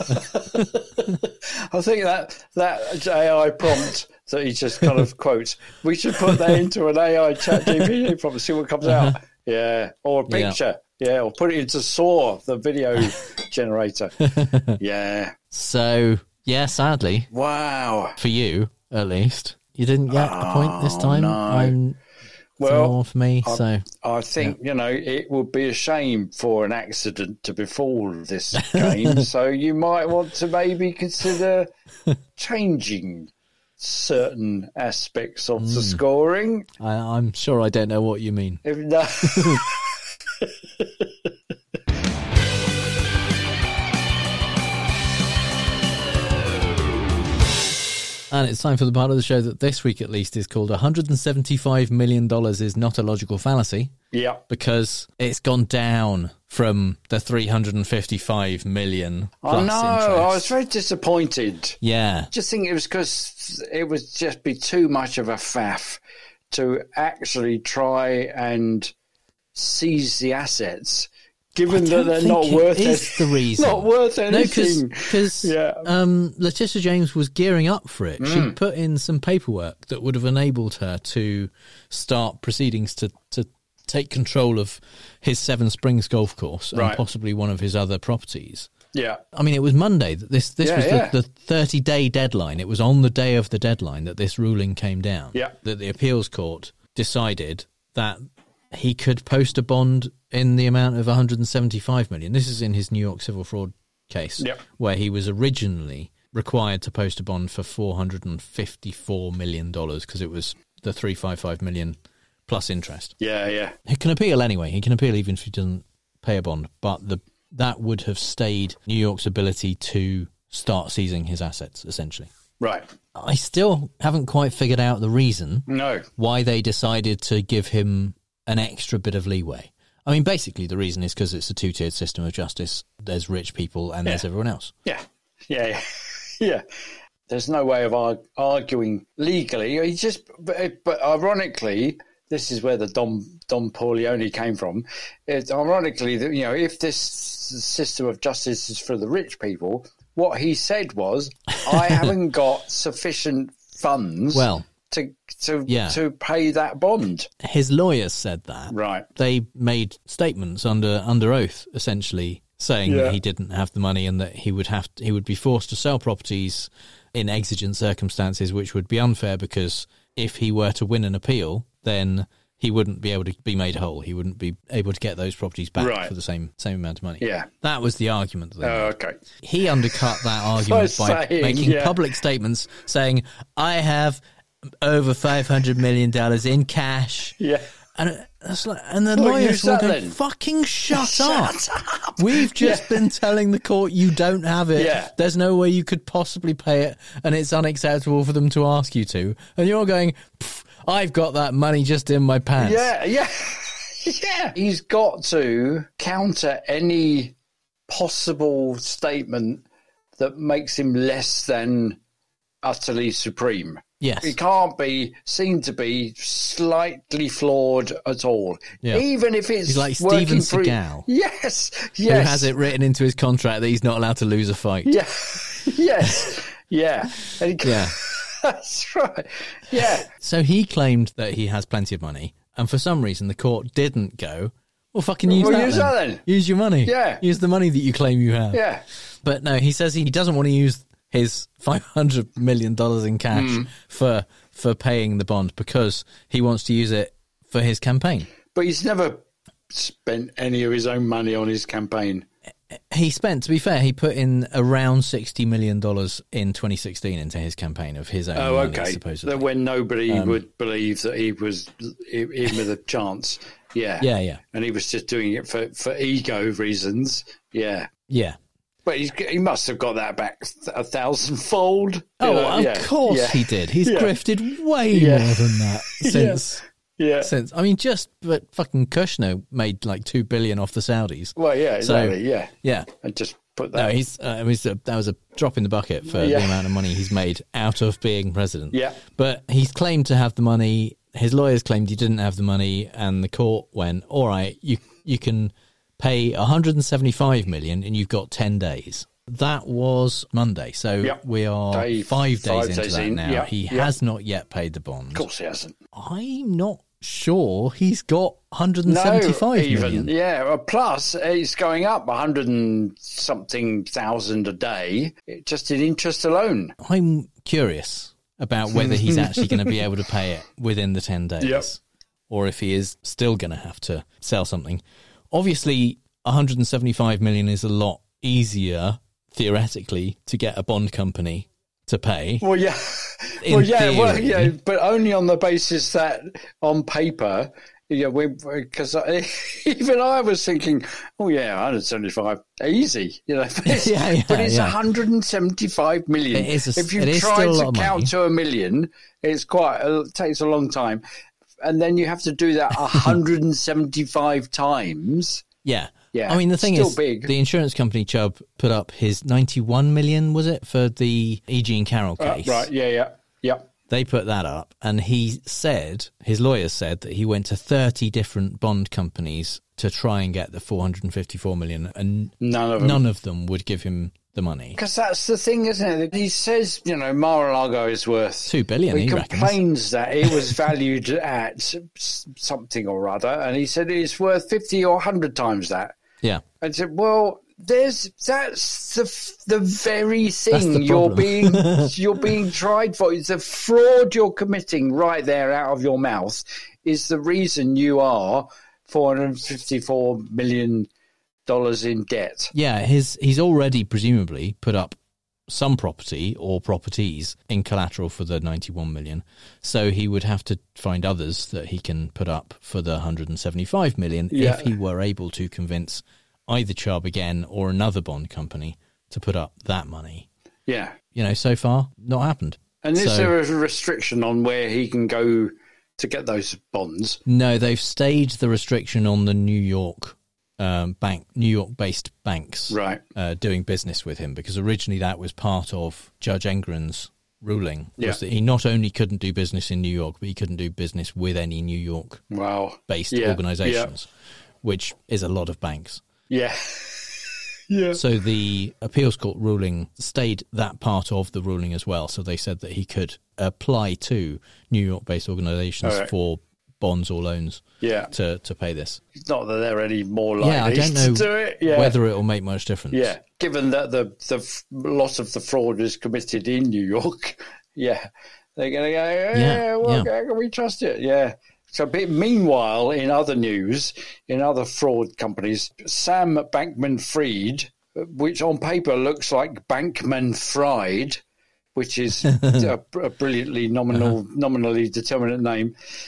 I think that AI prompt that he just kind of quotes, we should put that into an AI chat GPT prompt and see what comes out. Yeah, or a picture. Yeah, or put it into Saw, the video generator. Yeah. So, sadly. Wow. For you, at least, you didn't get a point this time. No. Well, for me, I think, it would be a shame for an accident to befall this game. So you might want to maybe consider changing certain aspects of the scoring. I'm sure I don't know what you mean. And it's time for the part of the show that this week at least is called $175 million is not a logical fallacy. Yeah. Because it's gone down from the $355 million plus I know, interest. I was very disappointed. Yeah. Just think it was because it would just be too much of a faff to actually try and seize the assets, given that they're not worth it. The reason. Not worth anything. No, because Letitia James was gearing up for it. She put in some paperwork that would have enabled her to start proceedings to take control of his Seven Springs golf course and possibly one of his other properties. Yeah. I mean, it was Monday. This was the 30-day deadline. It was on the day of the deadline that this ruling came down. Yeah. That the appeals court decided that he could post a bond in the amount of $175 million. This is in his New York civil fraud case, where he was originally required to post a bond for $454 million because it was the $355 million plus interest. Yeah. He can appeal anyway. He can appeal even if he doesn't pay a bond, but that would have stayed New York's ability to start seizing his assets, essentially. Right. I still haven't quite figured out the reason why they decided to give him an extra bit of leeway. I mean, basically, the reason is because it's a two-tiered system of justice. There's rich people and there's everyone else. Yeah. There's no way of arguing legally. But ironically, this is where the Don Corleone came from. Ironically, if this system of justice is for the rich people, what he said was, I haven't got sufficient funds to pay that bond. His lawyers said that. Right. They made statements under oath, essentially, saying that he didn't have the money and that he would be forced to sell properties in exigent circumstances, which would be unfair because if he were to win an appeal, then he wouldn't be able to be made whole. He wouldn't be able to get those properties back for the same amount of money. Yeah. That was the argument. Okay. He undercut that argument by making public statements saying, I have over $500 million in cash. Yeah. And That's like, and the lawyers will go, fucking shut up. We've just been telling the court you don't have it. Yeah. There's no way you could possibly pay it, and it's unacceptable for them to ask you to. And you're going, I've got that money just in my pants. Yeah. He's got to counter any possible statement that makes him less than utterly supreme. Yes. He can't be seen to be slightly flawed at all. Yeah. Even if it's he's like working Steven for... Seagal. Yes. Who has it written into his contract that he's not allowed to lose a fight. Yeah. Yes. Yeah. Yeah. That's right. Yeah. So he claimed that he has plenty of money, and for some reason the court didn't go, well, fucking use that then. Use your money. Yeah. Use the money that you claim you have. Yeah. But no, he says he doesn't want to use his $500 million in cash for paying the bond because he wants to use it for his campaign. But he's never spent any of his own money on his campaign. He spent, to be fair, he put in around $60 million in 2016 into his campaign of his own money, supposedly. When nobody would believe that he was in with a chance. Yeah. Yeah. And he was just doing it for ego reasons. Yeah. Yeah. But he must have got that back 1,000-fold. Of course he did. He's grifted way more than that since. Yeah. Since, I mean, but fucking Kushner made like $2 billion off the Saudis. Well, yeah, exactly. So, yeah. And just put that. No, that was a drop in the bucket for the amount of money he's made out of being president. Yeah. But he's claimed to have the money. His lawyers claimed he didn't have the money, and the court went, all right, you can pay $175 million and you've got 10 days. That was Monday, so we are 5 days into that now. Yep. He has not yet paid the bond. Of course he hasn't. I'm not sure he's got 175 million. Yeah, well, plus it's going up 100 and something thousand a day, just in interest alone. I'm curious about whether he's actually going to be able to pay it within the 10 days, or if he is still going to have to sell something. Obviously, 175 million is a lot easier, theoretically, to get a bond company to pay. Well, yeah. But only on the basis that on paper, because even I was thinking, 175, easy, but it's 175 million. If you try to count to a million, it takes a long time. And then you have to do that 175 times. Yeah. Yeah. I mean, the thing still is, big. The insurance company, Chubb, put up his 91 million, was it, for the E. Jean Carroll case? Right, yeah. They put that up, and his lawyers said that he went to 30 different bond companies to try and get the 454 million, and none of them would give him the money. Because that's the thing, isn't it? He says, Mar-a-Lago is worth $2 billion. He complains that it was valued at something or other, and he said it's worth 50 or 100 times that. Yeah. I said, well, that's the very thing you're being tried for. It's the fraud you're committing right there out of your mouth is the reason you are $454 million in debt. Yeah, he's already presumably put up some property or properties in collateral for the 91 million. So he would have to find others that he can put up for the 175 million if he were able to convince either Chubb again or another bond company to put up that money. Yeah. So far, not happened. And is there a restriction on where he can go to get those bonds? No, they've stayed the restriction on the New York York-based banks doing business with him, because originally that was part of Judge Engren's ruling, was that he not only couldn't do business in New York, but he couldn't do business with any New York-based organizations, which is a lot of banks. Yeah. Yeah. So the appeals court ruling stayed that part of the ruling as well. So they said that he could apply to New York-based organizations for bonds or loans to pay this. It's not that they're any more likely to do it. Whether it will make much difference. Yeah, given that the lot of the fraud is committed in New York, they're going to go, how can we trust it? Yeah. So, meanwhile, in other news, in other fraud companies, Sam Bankman-Fried, which on paper looks like Bankman-Fried, which is a brilliantly nominally determinate name,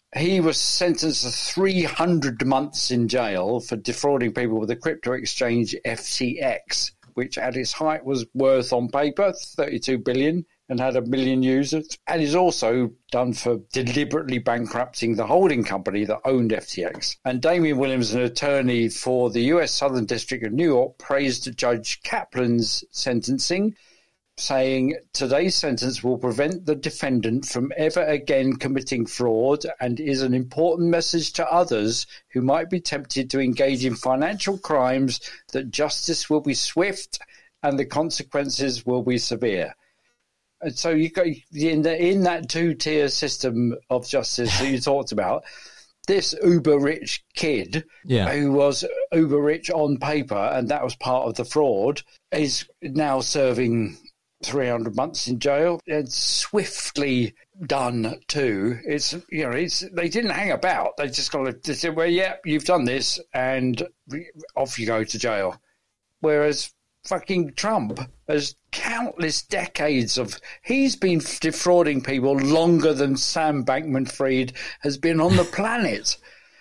He was sentenced to 300 months in jail for defrauding people with the crypto exchange FTX, which at its height was worth on paper 32 billion and had 1 million users, and is also done for deliberately bankrupting the holding company that owned FTX. And Damian Williams, an attorney for the US Southern District of New York, praised Judge Kaplan's sentencing, saying, "Today's sentence will prevent the defendant from ever again committing fraud and is an important message to others who might be tempted to engage in financial crimes that justice will be swift and the consequences will be severe." And so you go in that two-tier system of justice that you talked about. This uber-rich kid who was uber-rich on paper, and that was part of the fraud, is now serving 300 months in jail. It's swiftly done too. It's they didn't hang about. They just they said, "Well, yeah, you've done this," and off you go to jail. Whereas fucking Trump has countless decades of... He's been defrauding people longer than Sam Bankman-Fried has been on the planet.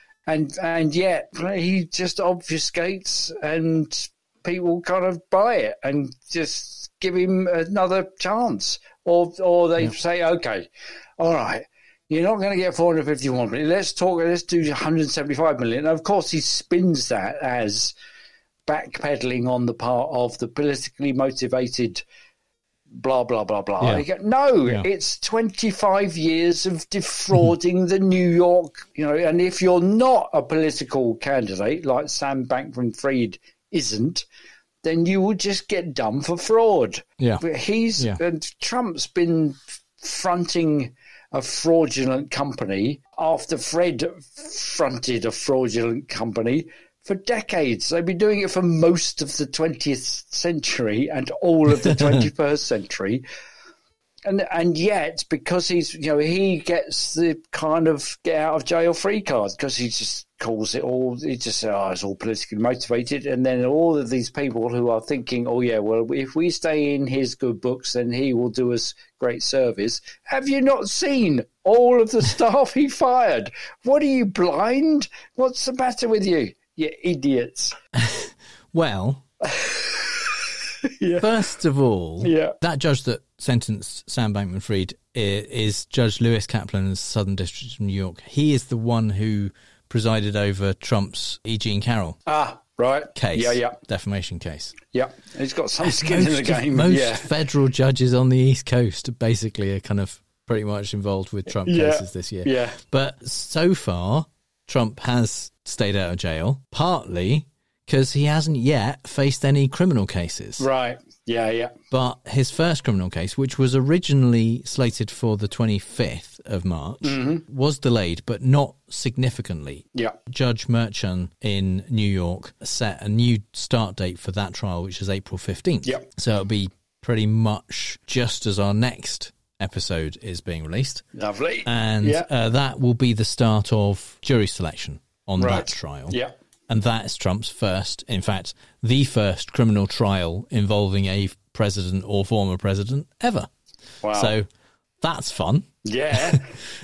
And yet he just obfuscates and people kind of buy it and just give him another chance. Or they say, okay, all right, you're not going to get 451 million. Let's do 175 million. And of course, he spins that as backpedaling on the part of the politically motivated blah, blah, blah, blah. Yeah. You go, no, it's 25 years of defrauding the New York, and if you're not a political candidate like Sam Bankman-Fried isn't, then you will just get done for fraud. Yeah. But and Trump's been fronting a fraudulent company after Fred fronted a fraudulent company for decades. They've been doing it for most of the 20th century and all of the 21st century. And yet, because he gets the kind of get out of jail free card, because he just calls it all, he just says, it's all politically motivated. And then all of these people who are thinking, oh yeah, well, if we stay in his good books, then he will do us great service. Have you not seen all of the staff he fired? What are you, blind? What's the matter with you? You idiots. Well, first of all, that judge that sentenced Sam Bankman-Fried is Judge Lewis Kaplan in the Southern District of New York. He is the one who presided over Trump's E. Jean Carroll case, defamation case. Yeah, he's got some skin in the game. Most federal judges on the East Coast basically are kind of pretty much involved with Trump cases this year. Yeah. But so far, Trump has stayed out of jail, partly because he hasn't yet faced any criminal cases. Right, yeah. But his first criminal case, which was originally slated for the 25th of March, was delayed, but not significantly. Yeah. Judge Merchan in New York set a new start date for that trial, which is April 15th. Yeah. So it'll be pretty much just as our next episode is being released. Lovely. And that will be the start of jury selection on that trial. Yeah. And that is Trump's first, in fact, the first criminal trial involving a president or former president ever. Wow. So that's fun. Yeah.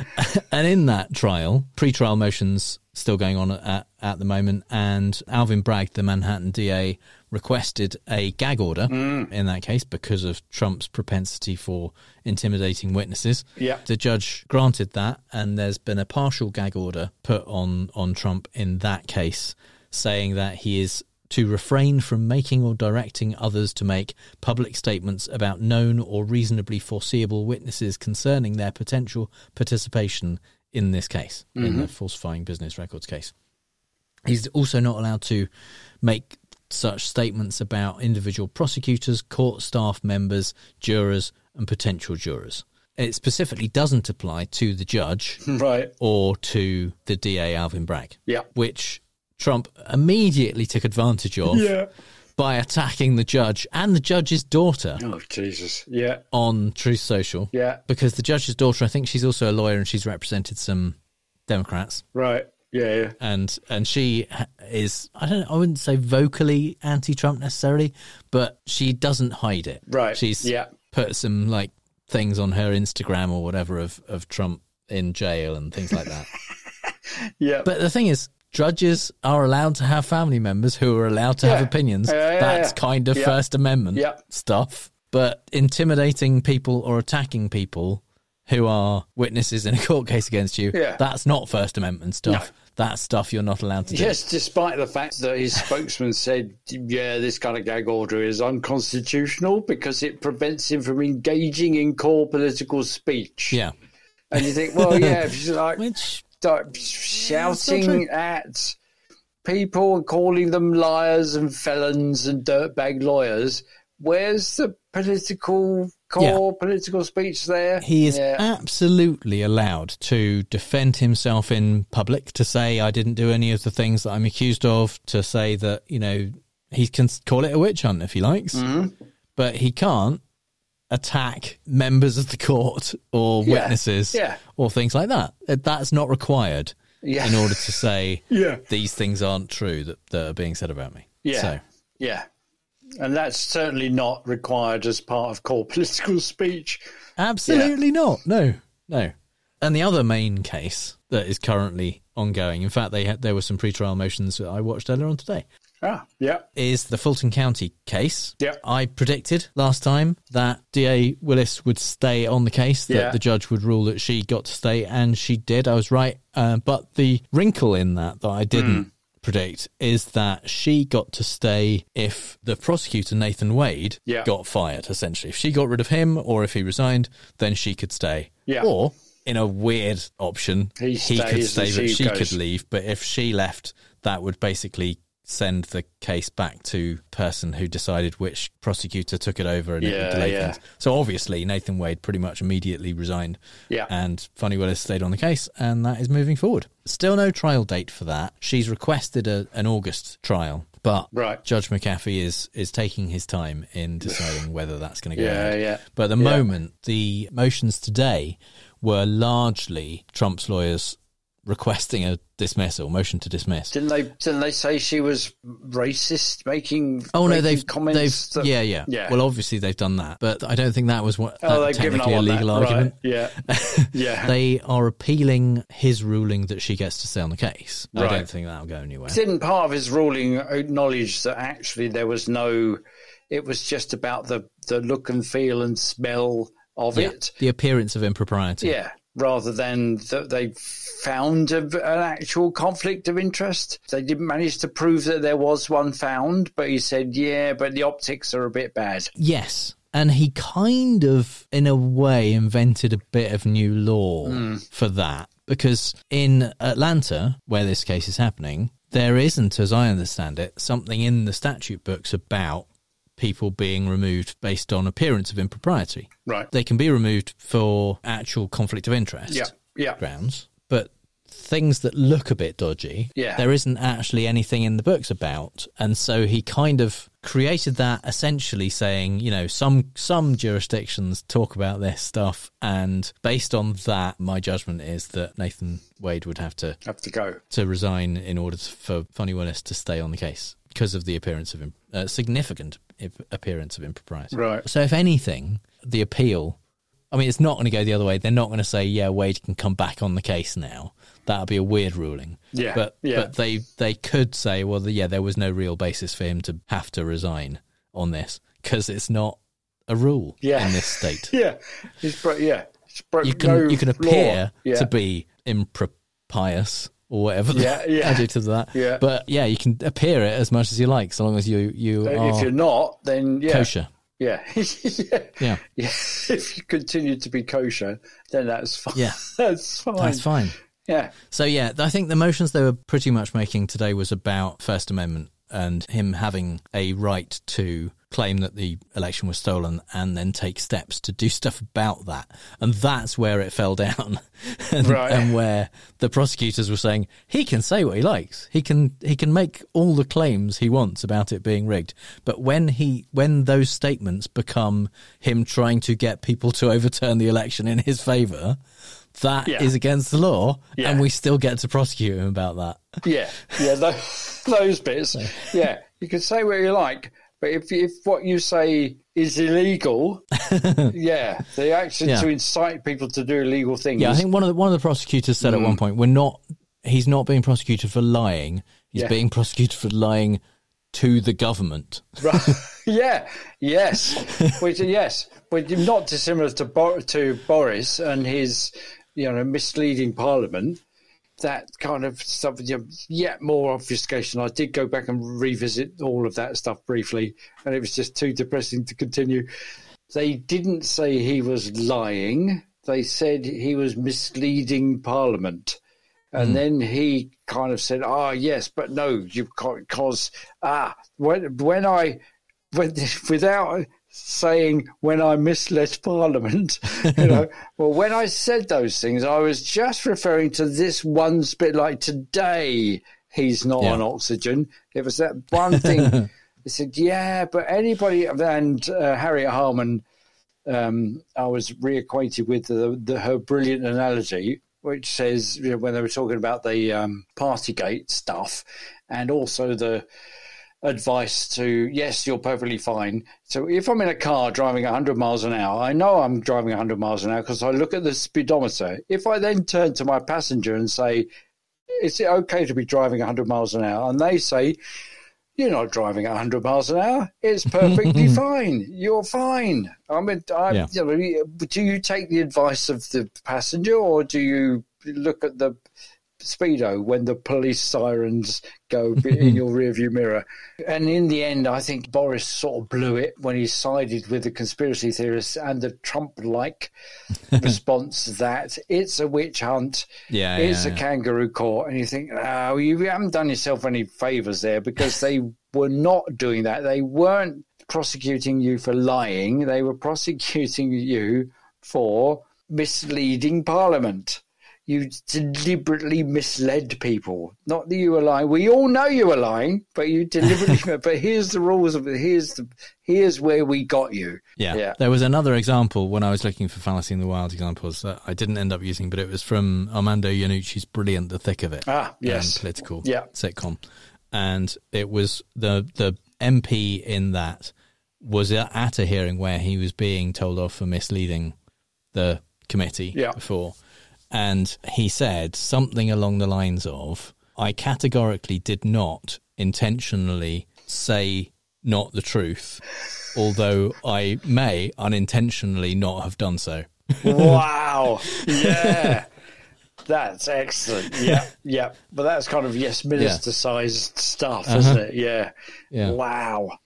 And in that trial, pre-trial motions still going on at the moment, and Alvin Bragg, the Manhattan DA, requested a gag order in that case because of Trump's propensity for intimidating witnesses. Yeah. The judge granted that, and there's been a partial gag order put on Trump in that case, saying that he is to refrain from making or directing others to make public statements about known or reasonably foreseeable witnesses concerning their potential participation in this case, in the falsifying business records case. He's also not allowed to make such statements about individual prosecutors, court staff members, jurors, and potential jurors. It specifically doesn't apply to the judge or to the DA, Alvin Bragg, which Trump immediately took advantage of by attacking the judge and the judge's daughter. Oh, Jesus. Yeah. On Truth Social. Yeah. Because the judge's daughter, I think she's also a lawyer and she's represented some Democrats. Right. Yeah. And she is, I wouldn't say vocally anti-Trump necessarily, but she doesn't hide it. Right. She's put some things on her Instagram or whatever of Trump in jail and things like that. Yeah. But the thing is, judges are allowed to have family members who are allowed to have opinions. That's kind of First Amendment stuff. But intimidating people or attacking people who are witnesses in a court case against you, that's not First Amendment stuff. No. That's stuff you're not allowed to do. Yes, despite the fact that his spokesman said, this kind of gag order is unconstitutional because it prevents him from engaging in core political speech. Yeah. And you think, well, if you're like shouting at people and calling them liars and felons and dirtbag lawyers, where's the political speech there? He is absolutely allowed to defend himself in public, to say, I didn't do any of the things that I'm accused of, to say that, he can call it a witch hunt if he likes, but he can't attack members of the court or witnesses or things like that. That's not required in order to say these things aren't true that are being said about me. And that's certainly not required as part of core political speech. Absolutely not. No. And the other main case that is currently ongoing, in fact, there were some pre-trial motions that I watched earlier on today, is the Fulton County case. I predicted last time that DA Willis would stay on the case, that the judge would rule that she got to stay, and she did. I was right. But the wrinkle in that I didn't predict is that she got to stay if the prosecutor, Nathan Wade, got fired, essentially. If she got rid of him or if he resigned, then she could stay. Or, in a weird option, he could stay but she could leave. But if she left, that would basically send the case back to the person who decided which prosecutor took it over, and it would delay things. So obviously Nathan Wade pretty much immediately resigned, and Fani Willis stayed on the case, and that is moving forward. Still no trial date for that. She's requested an August trial, but Judge McAfee is taking his time in deciding whether that's going to go ahead. But at the moment, the motions today were largely Trump's lawyers requesting a motion to dismiss. Didn't they say she was racist, making comments? Well, obviously they've done that, but I don't think that was technically a legal argument. They are appealing his ruling that she gets to stay on the case. I don't think that'll go anywhere. Didn't part of his ruling acknowledge that actually there was it was just about the look and feel and smell of it? The appearance of impropriety. Yeah. Rather than that they found an actual conflict of interest. They didn't manage to prove that there was one found, but he said, but the optics are a bit bad. Yes, and he kind of, in a way, invented a bit of new law for that, because in Atlanta, where this case is happening, there isn't, as I understand it, something in the statute books about people being removed based on appearance of impropriety. Right. They can be removed for actual conflict of interest grounds, but things that look a bit dodgy, there isn't actually anything in the books about. And so he kind of created that, essentially saying, some jurisdictions talk about this stuff, and based on that, my judgment is that Nathan Wade would have to go to resign in order for Fani Willis to stay on the case because of the appearance of significant appearance of impropriety. Right. So if anything, the appeal, it's not going to go the other way. They're not going to say, Wade can come back on the case now. That would be a weird ruling. But they could say, there was no real basis for him to have to resign on this because it's not a rule in this state. You can appear to be impropious or whatever the adjective of that. But you can appear it as much as you like, so long as you are. If you're not, then kosher. If you continue to be kosher, then that's fine. That's fine. Yeah. So I think the motions they were pretty much making today was about First Amendment and him having a right to claim that the election was stolen and then take steps to do stuff about that. And that's where it fell down. and where the prosecutors were saying he can say what he likes. He can make all the claims he wants about it being rigged. But when those statements become him trying to get people to overturn the election in his favour, that is against the law, and we still get to prosecute him about that. Those bits. You can say what you like, but if what you say is illegal. Yeah, the action to incite people to do illegal things. Yeah, I think one of the prosecutors said at one point, he's not being prosecuted for lying. He's being prosecuted for lying to the government. Right. Yeah. Yes. But not dissimilar to Boris and his, misleading Parliament. That kind of stuff, yet more obfuscation. I did go back and revisit all of that stuff briefly, and it was just too depressing to continue. They didn't say he was lying. They said he was misleading Parliament. And then he kind of said, yes, but no, you can't, because without saying when I misled Parliament, well, when I said those things, I was just referring to this one bit, like today he's not on oxygen. It was that one thing. They said, but anybody, and Harriet Harman, I was reacquainted with her brilliant analogy, which says, when they were talking about the Partygate stuff and also the advice to, yes, you're perfectly fine. So if I'm in a car driving 100 miles an hour, I know I'm driving 100 miles an hour because I look at the speedometer. If I then turn to my passenger and say, is it okay to be driving 100 miles an hour? And they say, you're not driving 100 miles an hour. It's perfectly fine. You're fine. I mean, do you take the advice of the passenger, or do you look at the speedo when the police sirens go in your rearview mirror? And in the end, I think Boris sort of blew it when he sided with the conspiracy theorists and the Trump-like response that it's a witch hunt, it's a kangaroo court. And you think, you haven't done yourself any favours there, because they were not doing that. They weren't prosecuting you for lying. They were prosecuting you for misleading Parliament. You deliberately misled people. Not that you were lying. We all know you were lying, but you deliberately. But here's the rules of it. Here's where we got you. Yeah. There was another example when I was looking for Fallacy in the Wild examples that I didn't end up using, but it was from Armando Iannucci's brilliant "The Thick of It," political sitcom, and it was the MP in that was at a hearing where he was being told off for misleading the committee before. And he said something along the lines of, I categorically did not intentionally say not the truth, although I may unintentionally not have done so. Wow. Yeah. That's excellent. Yeah. But that's kind of, minister-sized stuff, isn't it? Yeah. Wow.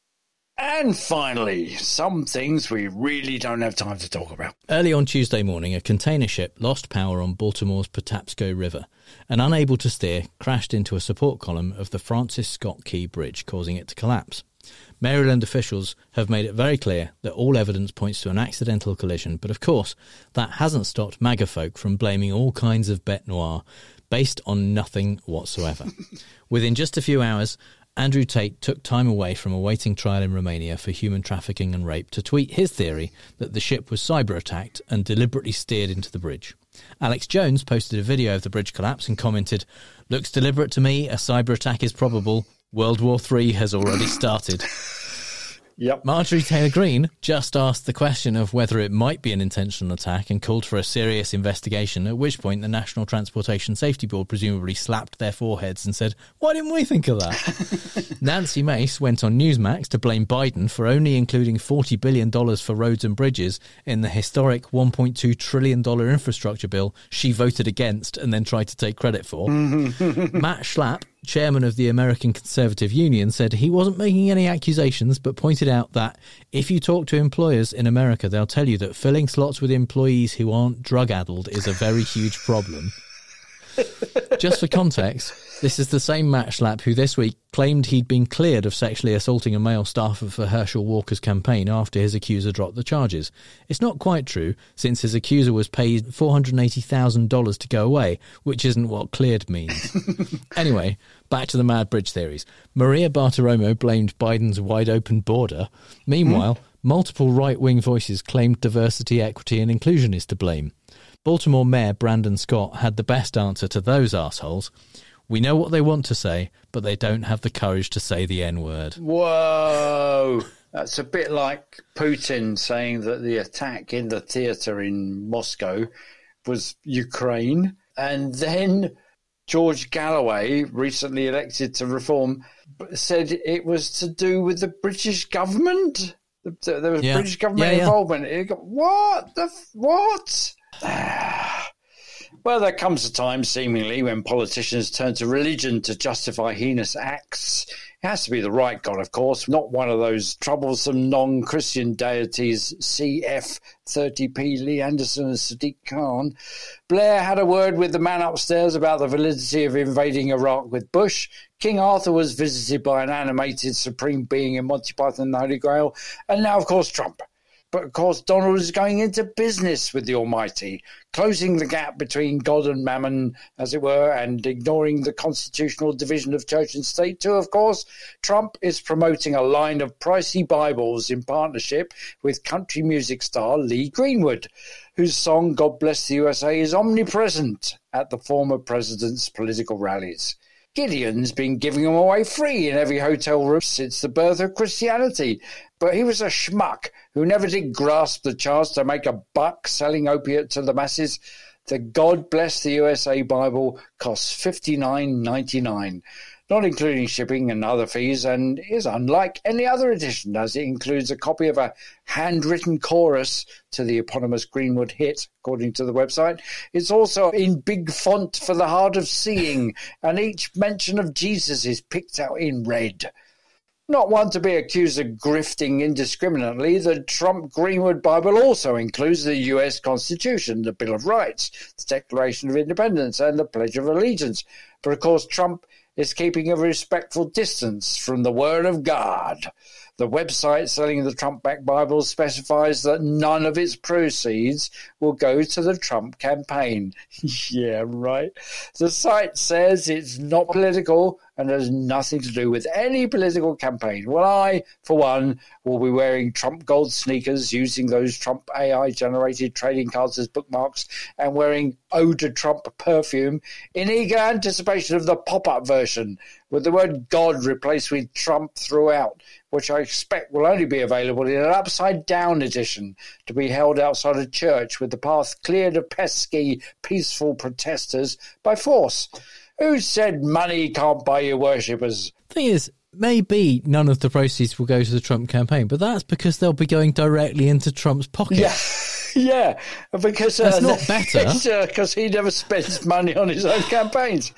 And finally, some things we really don't have time to talk about. Early on Tuesday morning, a container ship lost power on Baltimore's Patapsco River and, unable to steer, crashed into a support column of the Francis Scott Key Bridge, causing it to collapse. Maryland officials have made it very clear that all evidence points to an accidental collision, but of course, that hasn't stopped MAGA folk from blaming all kinds of bête noire based on nothing whatsoever. Within just a few hours, Andrew Tate took time away from awaiting trial in Romania for human trafficking and rape to tweet his theory that the ship was cyber-attacked and deliberately steered into the bridge. Alex Jones posted a video of the bridge collapse and commented, "Looks deliberate to me, a cyber-attack is probable. World War III has already started." Yep. Marjorie Taylor Greene just asked the question of whether it might be an intentional attack and called for a serious investigation, at which point the National Transportation Safety Board presumably slapped their foreheads and said, why didn't we think of that? Nancy Mace went on Newsmax to blame Biden for only including $40 billion for roads and bridges in the historic $1.2 trillion infrastructure bill she voted against and then tried to take credit for. Matt Schlapp, chairman of the American Conservative Union, said he wasn't making any accusations, but pointed out that if you talk to employers in America, they'll tell you that filling slots with employees who aren't drug-addled is a very huge problem. Just for context, this is the same Matt Schlapp who this week claimed he'd been cleared of sexually assaulting a male staffer for Herschel Walker's campaign after his accuser dropped the charges. It's not quite true, since his accuser was paid $480,000 to go away, which isn't what cleared means. Anyway, back to the Mad Bridge theories. Maria Bartiromo blamed Biden's wide-open border. Meanwhile, multiple right-wing voices claimed diversity, equity and inclusion is to blame. Baltimore Mayor Brandon Scott had the best answer to those arseholes. We know what they want to say, but they don't have the courage to say the N-word. Whoa! That's a bit like Putin saying that the attack in the theatre in Moscow was Ukraine. And then George Galloway, recently elected to Reform, said it was to do with the British government. There was British government involvement. What? What? Well, there comes a time, seemingly, when politicians turn to religion to justify heinous acts. It has to be the right God, of course, not one of those troublesome non-Christian deities, CF, 30p, Lee Anderson and Sadiq Khan. Blair had a word with the man upstairs about the validity of invading Iraq with Bush. King Arthur was visited by an animated supreme being in Monty Python and the Holy Grail. And now, of course, Trump. But, of course, Donald is going into business with the Almighty, closing the gap between God and Mammon, as it were, and ignoring the constitutional division of church and state too, of course. Trump is promoting a line of pricey Bibles in partnership with country music star Lee Greenwood, whose song God Bless the USA is omnipresent at the former president's political rallies. Gideon's been giving them away free in every hotel room since the birth of Christianity, but he was a schmuck who never did grasp the chance to make a buck selling opiate to the masses. The God Bless the USA Bible costs $59.99, not including shipping and other fees, and is unlike any other edition, as it includes a copy of a handwritten chorus to the eponymous Greenwood hit, according to the website. It's also in big font for the hard of seeing, and each mention of Jesus is picked out in red. Not one to be accused of grifting indiscriminately, the Trump Greenwood Bible also includes the US Constitution, the Bill of Rights, the Declaration of Independence, and the Pledge of Allegiance. But of course, Trump is keeping a respectful distance from the Word of God. The website selling the Trump-backed Bible specifies that none of its proceeds will go to the Trump campaign. Yeah, right. The site says it's not political and has nothing to do with any political campaign. Well, I, for one, will be wearing Trump gold sneakers, using those Trump AI-generated trading cards as bookmarks, and wearing Ode to Trump perfume in eager anticipation of the pop-up version, with the word God replaced with Trump throughout, which I expect will only be available in an upside-down edition to be held outside a church with the path cleared of pesky, peaceful protesters by force. Who said money can't buy you worshippers? Thing is, maybe none of the proceeds will go to the Trump campaign, but that's because they'll be going directly into Trump's pocket. Yeah, because that's not better. Because he never spends money on his own campaigns.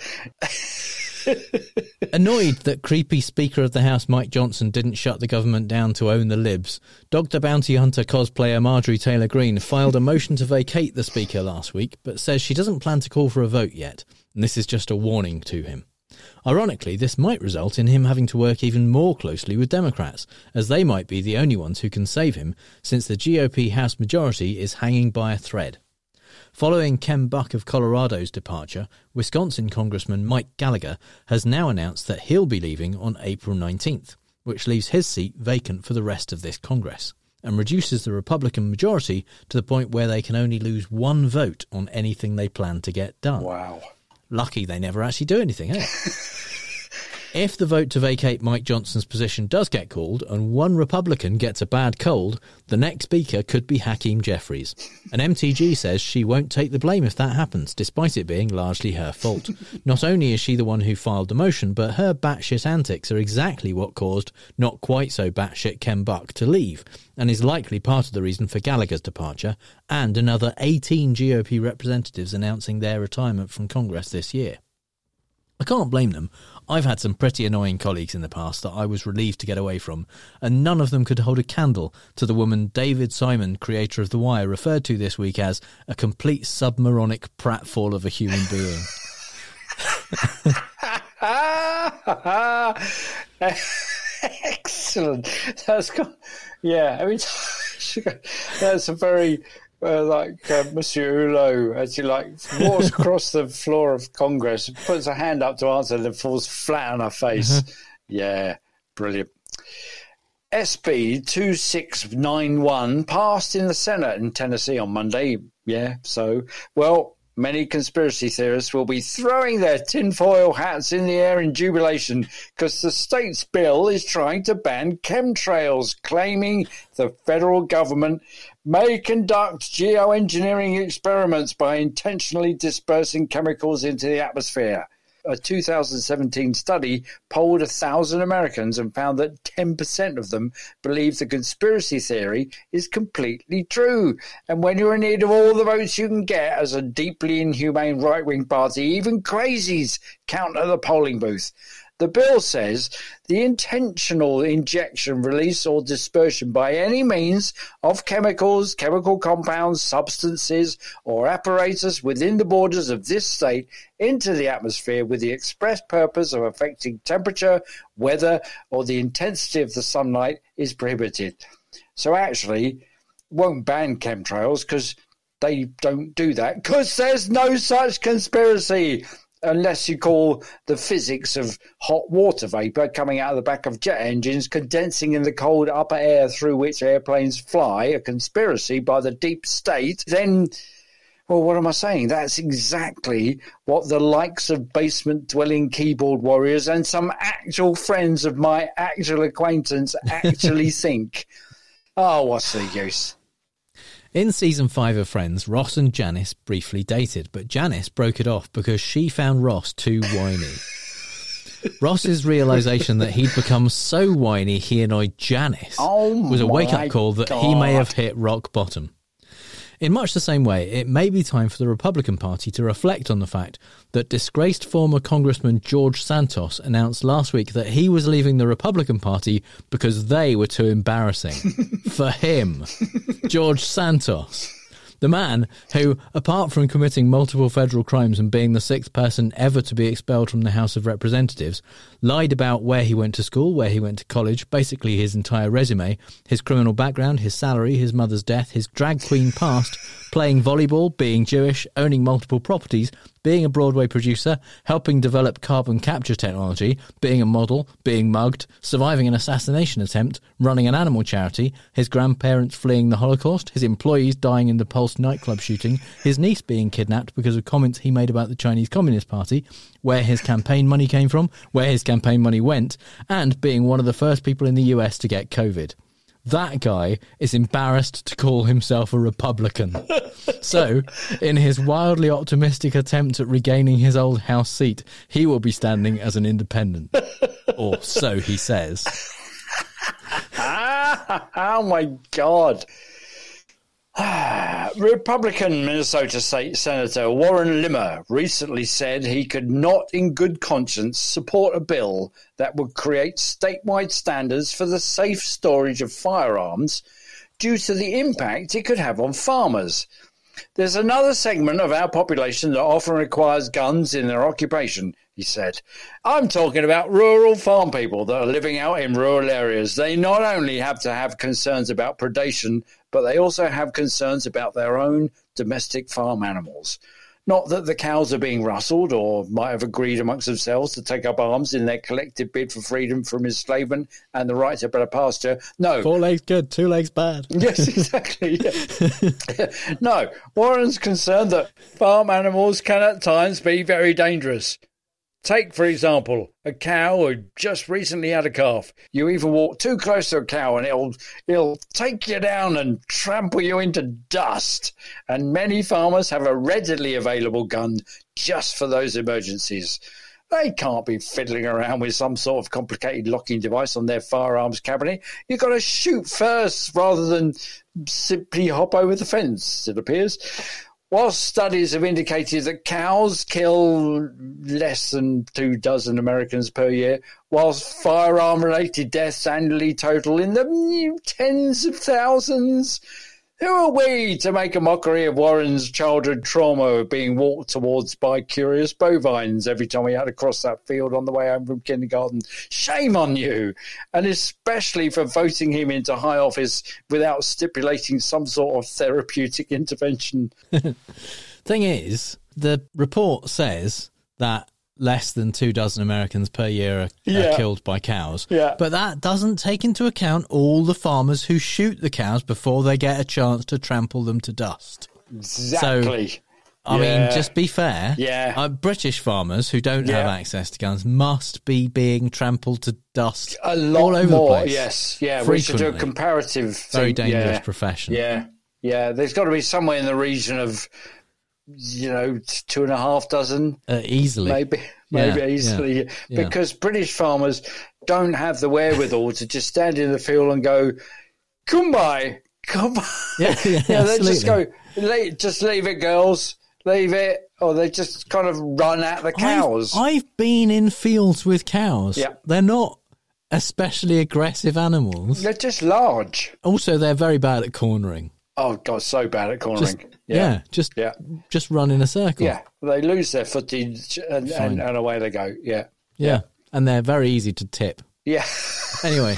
Annoyed that creepy Speaker of the House Mike Johnson didn't shut the government down to own the libs, Dr. Bounty Hunter cosplayer Marjorie Taylor Greene filed a motion to vacate the Speaker last week, but says she doesn't plan to call for a vote yet, and this is just a warning to him. Ironically, this might result in him having to work even more closely with Democrats, as they might be the only ones who can save him, since the GOP House majority is hanging by a thread. Following Ken Buck of Colorado's departure, Wisconsin Congressman Mike Gallagher has now announced that he'll be leaving on April 19th, which leaves his seat vacant for the rest of this Congress, and reduces the Republican majority to the point where they can only lose one vote on anything they plan to get done. Wow. Lucky they never actually do anything, eh? If the vote to vacate Mike Johnson's position does get called and one Republican gets a bad cold, the next Speaker could be Hakeem Jeffries. And MTG says she won't take the blame if that happens, despite it being largely her fault. Not only is she the one who filed the motion, but her batshit antics are exactly what caused not quite so batshit Ken Buck to leave, and is likely part of the reason for Gallagher's departure, and another 18 GOP representatives announcing their retirement from Congress this year. I can't blame them. I've had some pretty annoying colleagues in the past that I was relieved to get away from, and none of them could hold a candle to the woman David Simon, creator of The Wire, referred to this week as a complete submoronic pratfall of a human being. Excellent. That's got, yeah, I mean, that's a very... Monsieur Hulot, as he walks across the floor of Congress, puts a hand up to answer, and then falls flat on her face. Yeah, brilliant. SB 2691 passed in the Senate in Tennessee on Monday. Yeah, so, well, many conspiracy theorists will be throwing their tinfoil hats in the air in jubilation because the state's bill is trying to ban chemtrails, claiming the federal government may conduct geoengineering experiments by intentionally dispersing chemicals into the atmosphere. A 2017 study polled 1,000 Americans and found that 10% of them believe the conspiracy theory is completely true. And when you're in need of all the votes you can get as a deeply inhumane right-wing party, even crazies count at the polling booth. The bill says the intentional injection, release or dispersion by any means of chemicals, chemical compounds, substances or apparatus within the borders of this state into the atmosphere with the express purpose of affecting temperature, weather or the intensity of the sunlight is prohibited. So actually, won't ban chemtrails because they don't do that because there's no such conspiracy. Unless you call the physics of hot water vapour coming out of the back of jet engines condensing in the cold upper air through which airplanes fly a conspiracy by the deep state, then, well, what am I saying? That's exactly what the likes of basement-dwelling keyboard warriors and some actual friends of my actual acquaintance actually think. Oh, what's the use? In season 5 of Friends, Ross and Janice briefly dated, but Janice broke it off because she found Ross too whiny. Ross's realisation that he'd become so whiny he annoyed Janice was a wake-up call that he may have hit rock bottom. In much the same way, it may be time for the Republican Party to reflect on the fact that disgraced former Congressman George Santos announced last week that he was leaving the Republican Party because they were too embarrassing. For him, George Santos. The man who, apart from committing multiple federal crimes and being the 6th person ever to be expelled from the House of Representatives, lied about where he went to school, where he went to college, basically his entire resume, his criminal background, his salary, his mother's death, his drag queen past, playing volleyball, being Jewish, owning multiple properties, being a Broadway producer, helping develop carbon capture technology, being a model, being mugged, surviving an assassination attempt, running an animal charity, his grandparents fleeing the Holocaust, his employees dying in the Pulse nightclub shooting, his niece being kidnapped because of comments he made about the Chinese Communist Party, where his campaign money came from, where his campaign money went, and being one of the first people in the US to get COVID. That guy is embarrassed to call himself a Republican. So, in his wildly optimistic attempt at regaining his old House seat, he will be standing as an independent. Or so he says. Oh my God. Republican Minnesota State Senator Warren Limmer recently said he could not in good conscience support a bill that would create statewide standards for the safe storage of firearms due to the impact it could have on farmers. There's another segment of our population that often requires guns in their occupation, he said. I'm talking about rural farm people that are living out in rural areas. They not only have to have concerns about predation, but they also have concerns about their own domestic farm animals. Not that the cows are being rustled or might have agreed amongst themselves to take up arms in their collective bid for freedom from enslavement and the right to better pasture. No. 4 legs good, 2 legs bad. Yes, exactly. Yeah. No, Warren's concerned that farm animals can at times be very dangerous. Take, for example, a cow who just recently had a calf. You even walk too close to a cow and it'll take you down and trample you into dust. And many farmers have a readily available gun just for those emergencies. They can't be fiddling around with some sort of complicated locking device on their firearms cabinet. You've got to shoot first rather than simply hop over the fence, it appears. Whilst studies have indicated that cows kill less than 24 Americans per year, whilst firearm-related deaths annually total in the tens of thousands, who are we to make a mockery of Warren's childhood trauma of being walked towards by curious bovines every time he had to cross that field on the way home from kindergarten? Shame on you, and especially for voting him into high office without stipulating some sort of therapeutic intervention. Thing is, the report says that less than 24 Americans per year are killed by cows. Yeah. But that doesn't take into account all the farmers who shoot the cows before they get a chance to trample them to dust. Exactly. So I mean, just be fair. Yeah. British farmers who don't have access to guns must be being trampled to dust a lot all over more. the place. Yes, yeah. Frequently. We should do a comparative Very thing. dangerous profession. Yeah, yeah. There's got to be somewhere in the region of, 2.5 dozen. Easily. Maybe easily. Yeah. Because British farmers don't have the wherewithal to just stand in the field and go, Kumbai. Yeah, they just go, just leave it, girls. Leave it. Or they just kind of run at the cows. I've been in fields with cows. Yeah. They're not especially aggressive animals. They're just large. Also, they're very bad at cornering. Oh, God, so bad at cornering. Just run in a circle. Yeah, they lose their footage and away they go. Yeah. And they're very easy to tip. Yeah. Anyway.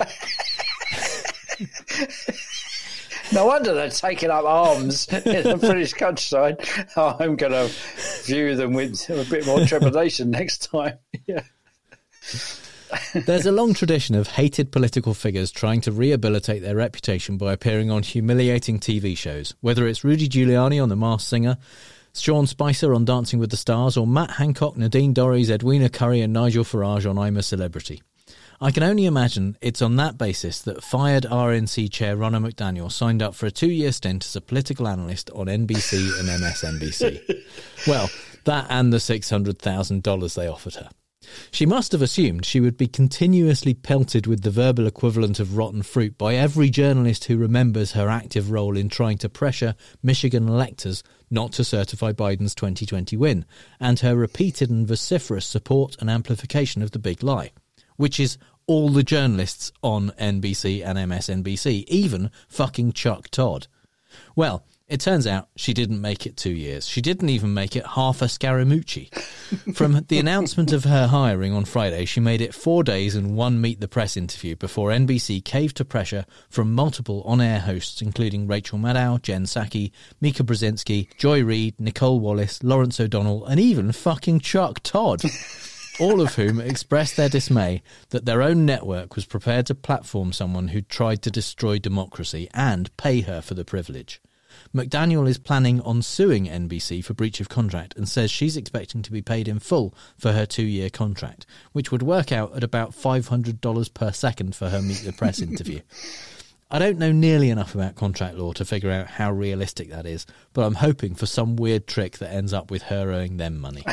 No wonder they're taking up arms in the British countryside. I'm going to view them with a bit more trepidation next time. Yeah. There's a long tradition of hated political figures trying to rehabilitate their reputation by appearing on humiliating TV shows, whether it's Rudy Giuliani on The Masked Singer, Sean Spicer on Dancing with the Stars, or Matt Hancock, Nadine Dorries, Edwina Curry and Nigel Farage on I'm a Celebrity. I can only imagine it's on that basis that fired RNC chair Ronna McDaniel signed up for a 2-year stint as a political analyst on NBC and MSNBC. Well, that and the $600,000 they offered her. She must have assumed she would be continuously pelted with the verbal equivalent of rotten fruit by every journalist who remembers her active role in trying to pressure Michigan electors not to certify Biden's 2020 win, and her repeated and vociferous support and amplification of the big lie, which is all the journalists on NBC and MSNBC, even fucking Chuck Todd. Well, it turns out she didn't make it 2 years. She didn't even make it half a Scaramucci. From the announcement of her hiring on Friday, she made it 4 days and 1 Meet the Press interview before NBC caved to pressure from multiple on-air hosts, including Rachel Maddow, Jen Psaki, Mika Brzezinski, Joy Reid, Nicole Wallace, Lawrence O'Donnell, and even fucking Chuck Todd. All of whom expressed their dismay that their own network was prepared to platform someone who tried to destroy democracy and pay her for the privilege. McDaniel is planning on suing NBC for breach of contract and says she's expecting to be paid in full for her 2-year contract, which would work out at about $500 per second for her Meet the Press interview. I don't know nearly enough about contract law to figure out how realistic that is, but I'm hoping for some weird trick that ends up with her owing them money.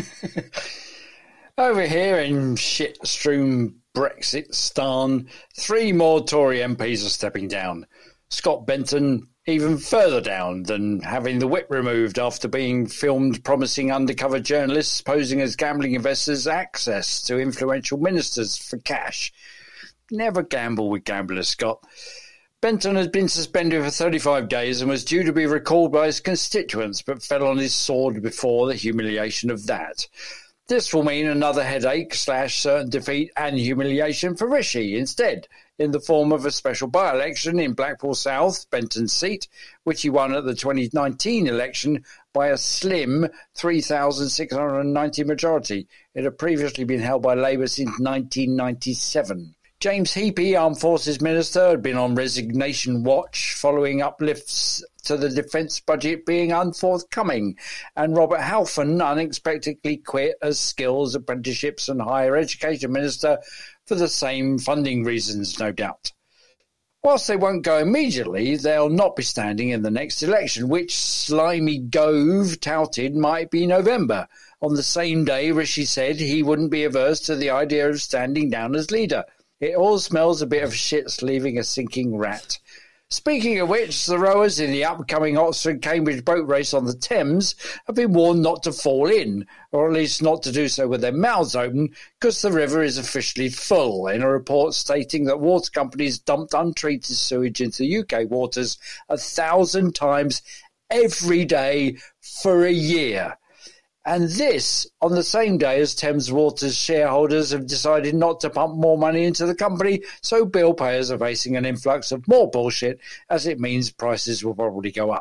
Over here in shit-strewn Brexit-stan, 3 more Tory MPs are stepping down. Scott Benton even further down than having the whip removed after being filmed promising undercover journalists posing as gambling investors access to influential ministers for cash. Never gamble with gamblers, Scott. Benton has been suspended for 35 days and was due to be recalled by his constituents, but fell on his sword before the humiliation of that. This will mean another headache / certain defeat and humiliation for Rishi instead, in the form of a special by-election in Blackpool South, Benton's seat, which he won at the 2019 election by a slim 3,690 majority. It had previously been held by Labour since 1997. James Heappey, Armed Forces Minister, had been on resignation watch following uplifts to the defence budget being unforthcoming, and Robert Halfon unexpectedly quit as Skills, Apprenticeships and Higher Education Minister for the same funding reasons, no doubt. Whilst they won't go immediately, they'll not be standing in the next election, which Slimy Gove touted might be November. On the same day, Rishi said he wouldn't be averse to the idea of standing down as leader. It all smells a bit of shits leaving a sinking rat. Speaking of which, the rowers in the upcoming Oxford-Cambridge boat race on the Thames have been warned not to fall in, or at least not to do so with their mouths open, because the river is officially full, in a report stating that water companies dumped untreated sewage into UK waters 1,000 times every day for a year. And this on the same day as Thames Water's shareholders have decided not to pump more money into the company, so bill payers are facing an influx of more bullshit, as it means prices will probably go up.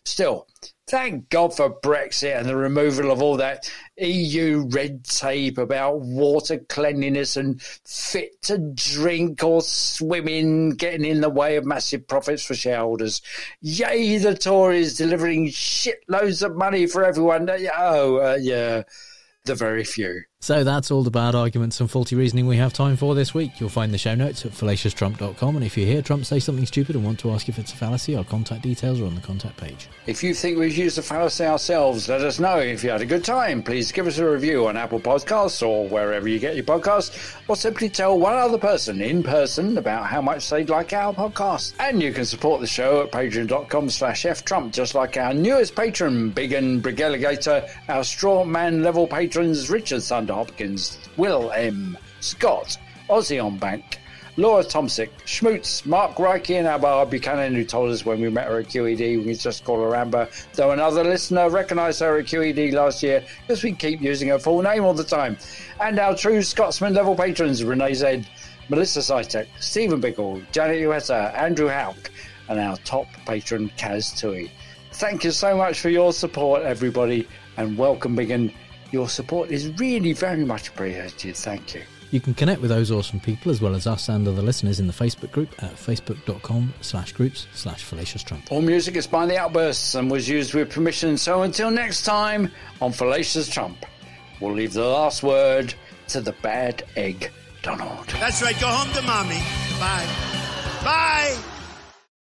Still, thank God for Brexit and the removal of all that EU red tape about water cleanliness and fit to drink or swimming getting in the way of massive profits for shareholders. Yay, the Tories delivering shitloads of money for everyone. Yeah, the very few. So that's all the bad arguments and faulty reasoning we have time for this week. You'll find the show notes at fallacioustrump.com, and if you hear Trump say something stupid and want to ask if it's a fallacy, our contact details are on the contact page. If you think we've used a fallacy ourselves, let us know. If you had a good time, please give us a review on Apple Podcasts or wherever you get your podcasts, or simply tell one other person in person about how much they'd like our podcast. And you can support the show at patreon.com/ftrump, just like our newest patron, Biggin Brigaligator, our straw man level patrons, Richard Thunder Hopkins, Will M, Scott, Ozzy on Bank, Laura Tomsick, Schmutz, Mark Reiki, and Alba Buchanan, who told us when we met her at QED we could just call her Amber, though another listener recognised her at QED last year because we keep using her full name all the time. And our true Scotsman level patrons, Renee Zed, Melissa Sitek, Stephen Bickle, Janet Uetta, Andrew Houck, and our top patron, Kaz Tui. Thank you so much for your support, everybody, and welcome, Biggin. Your support is really very much appreciated. Thank you. You can connect with those awesome people as well as us and other listeners in the Facebook group at facebook.com/groups/FallaciousTrump. All music is by The Outbursts and was used with permission. So until next time on Fallacious Trump, we'll leave the last word to the bad egg Donald. That's right. Go home to mommy. Bye. Bye.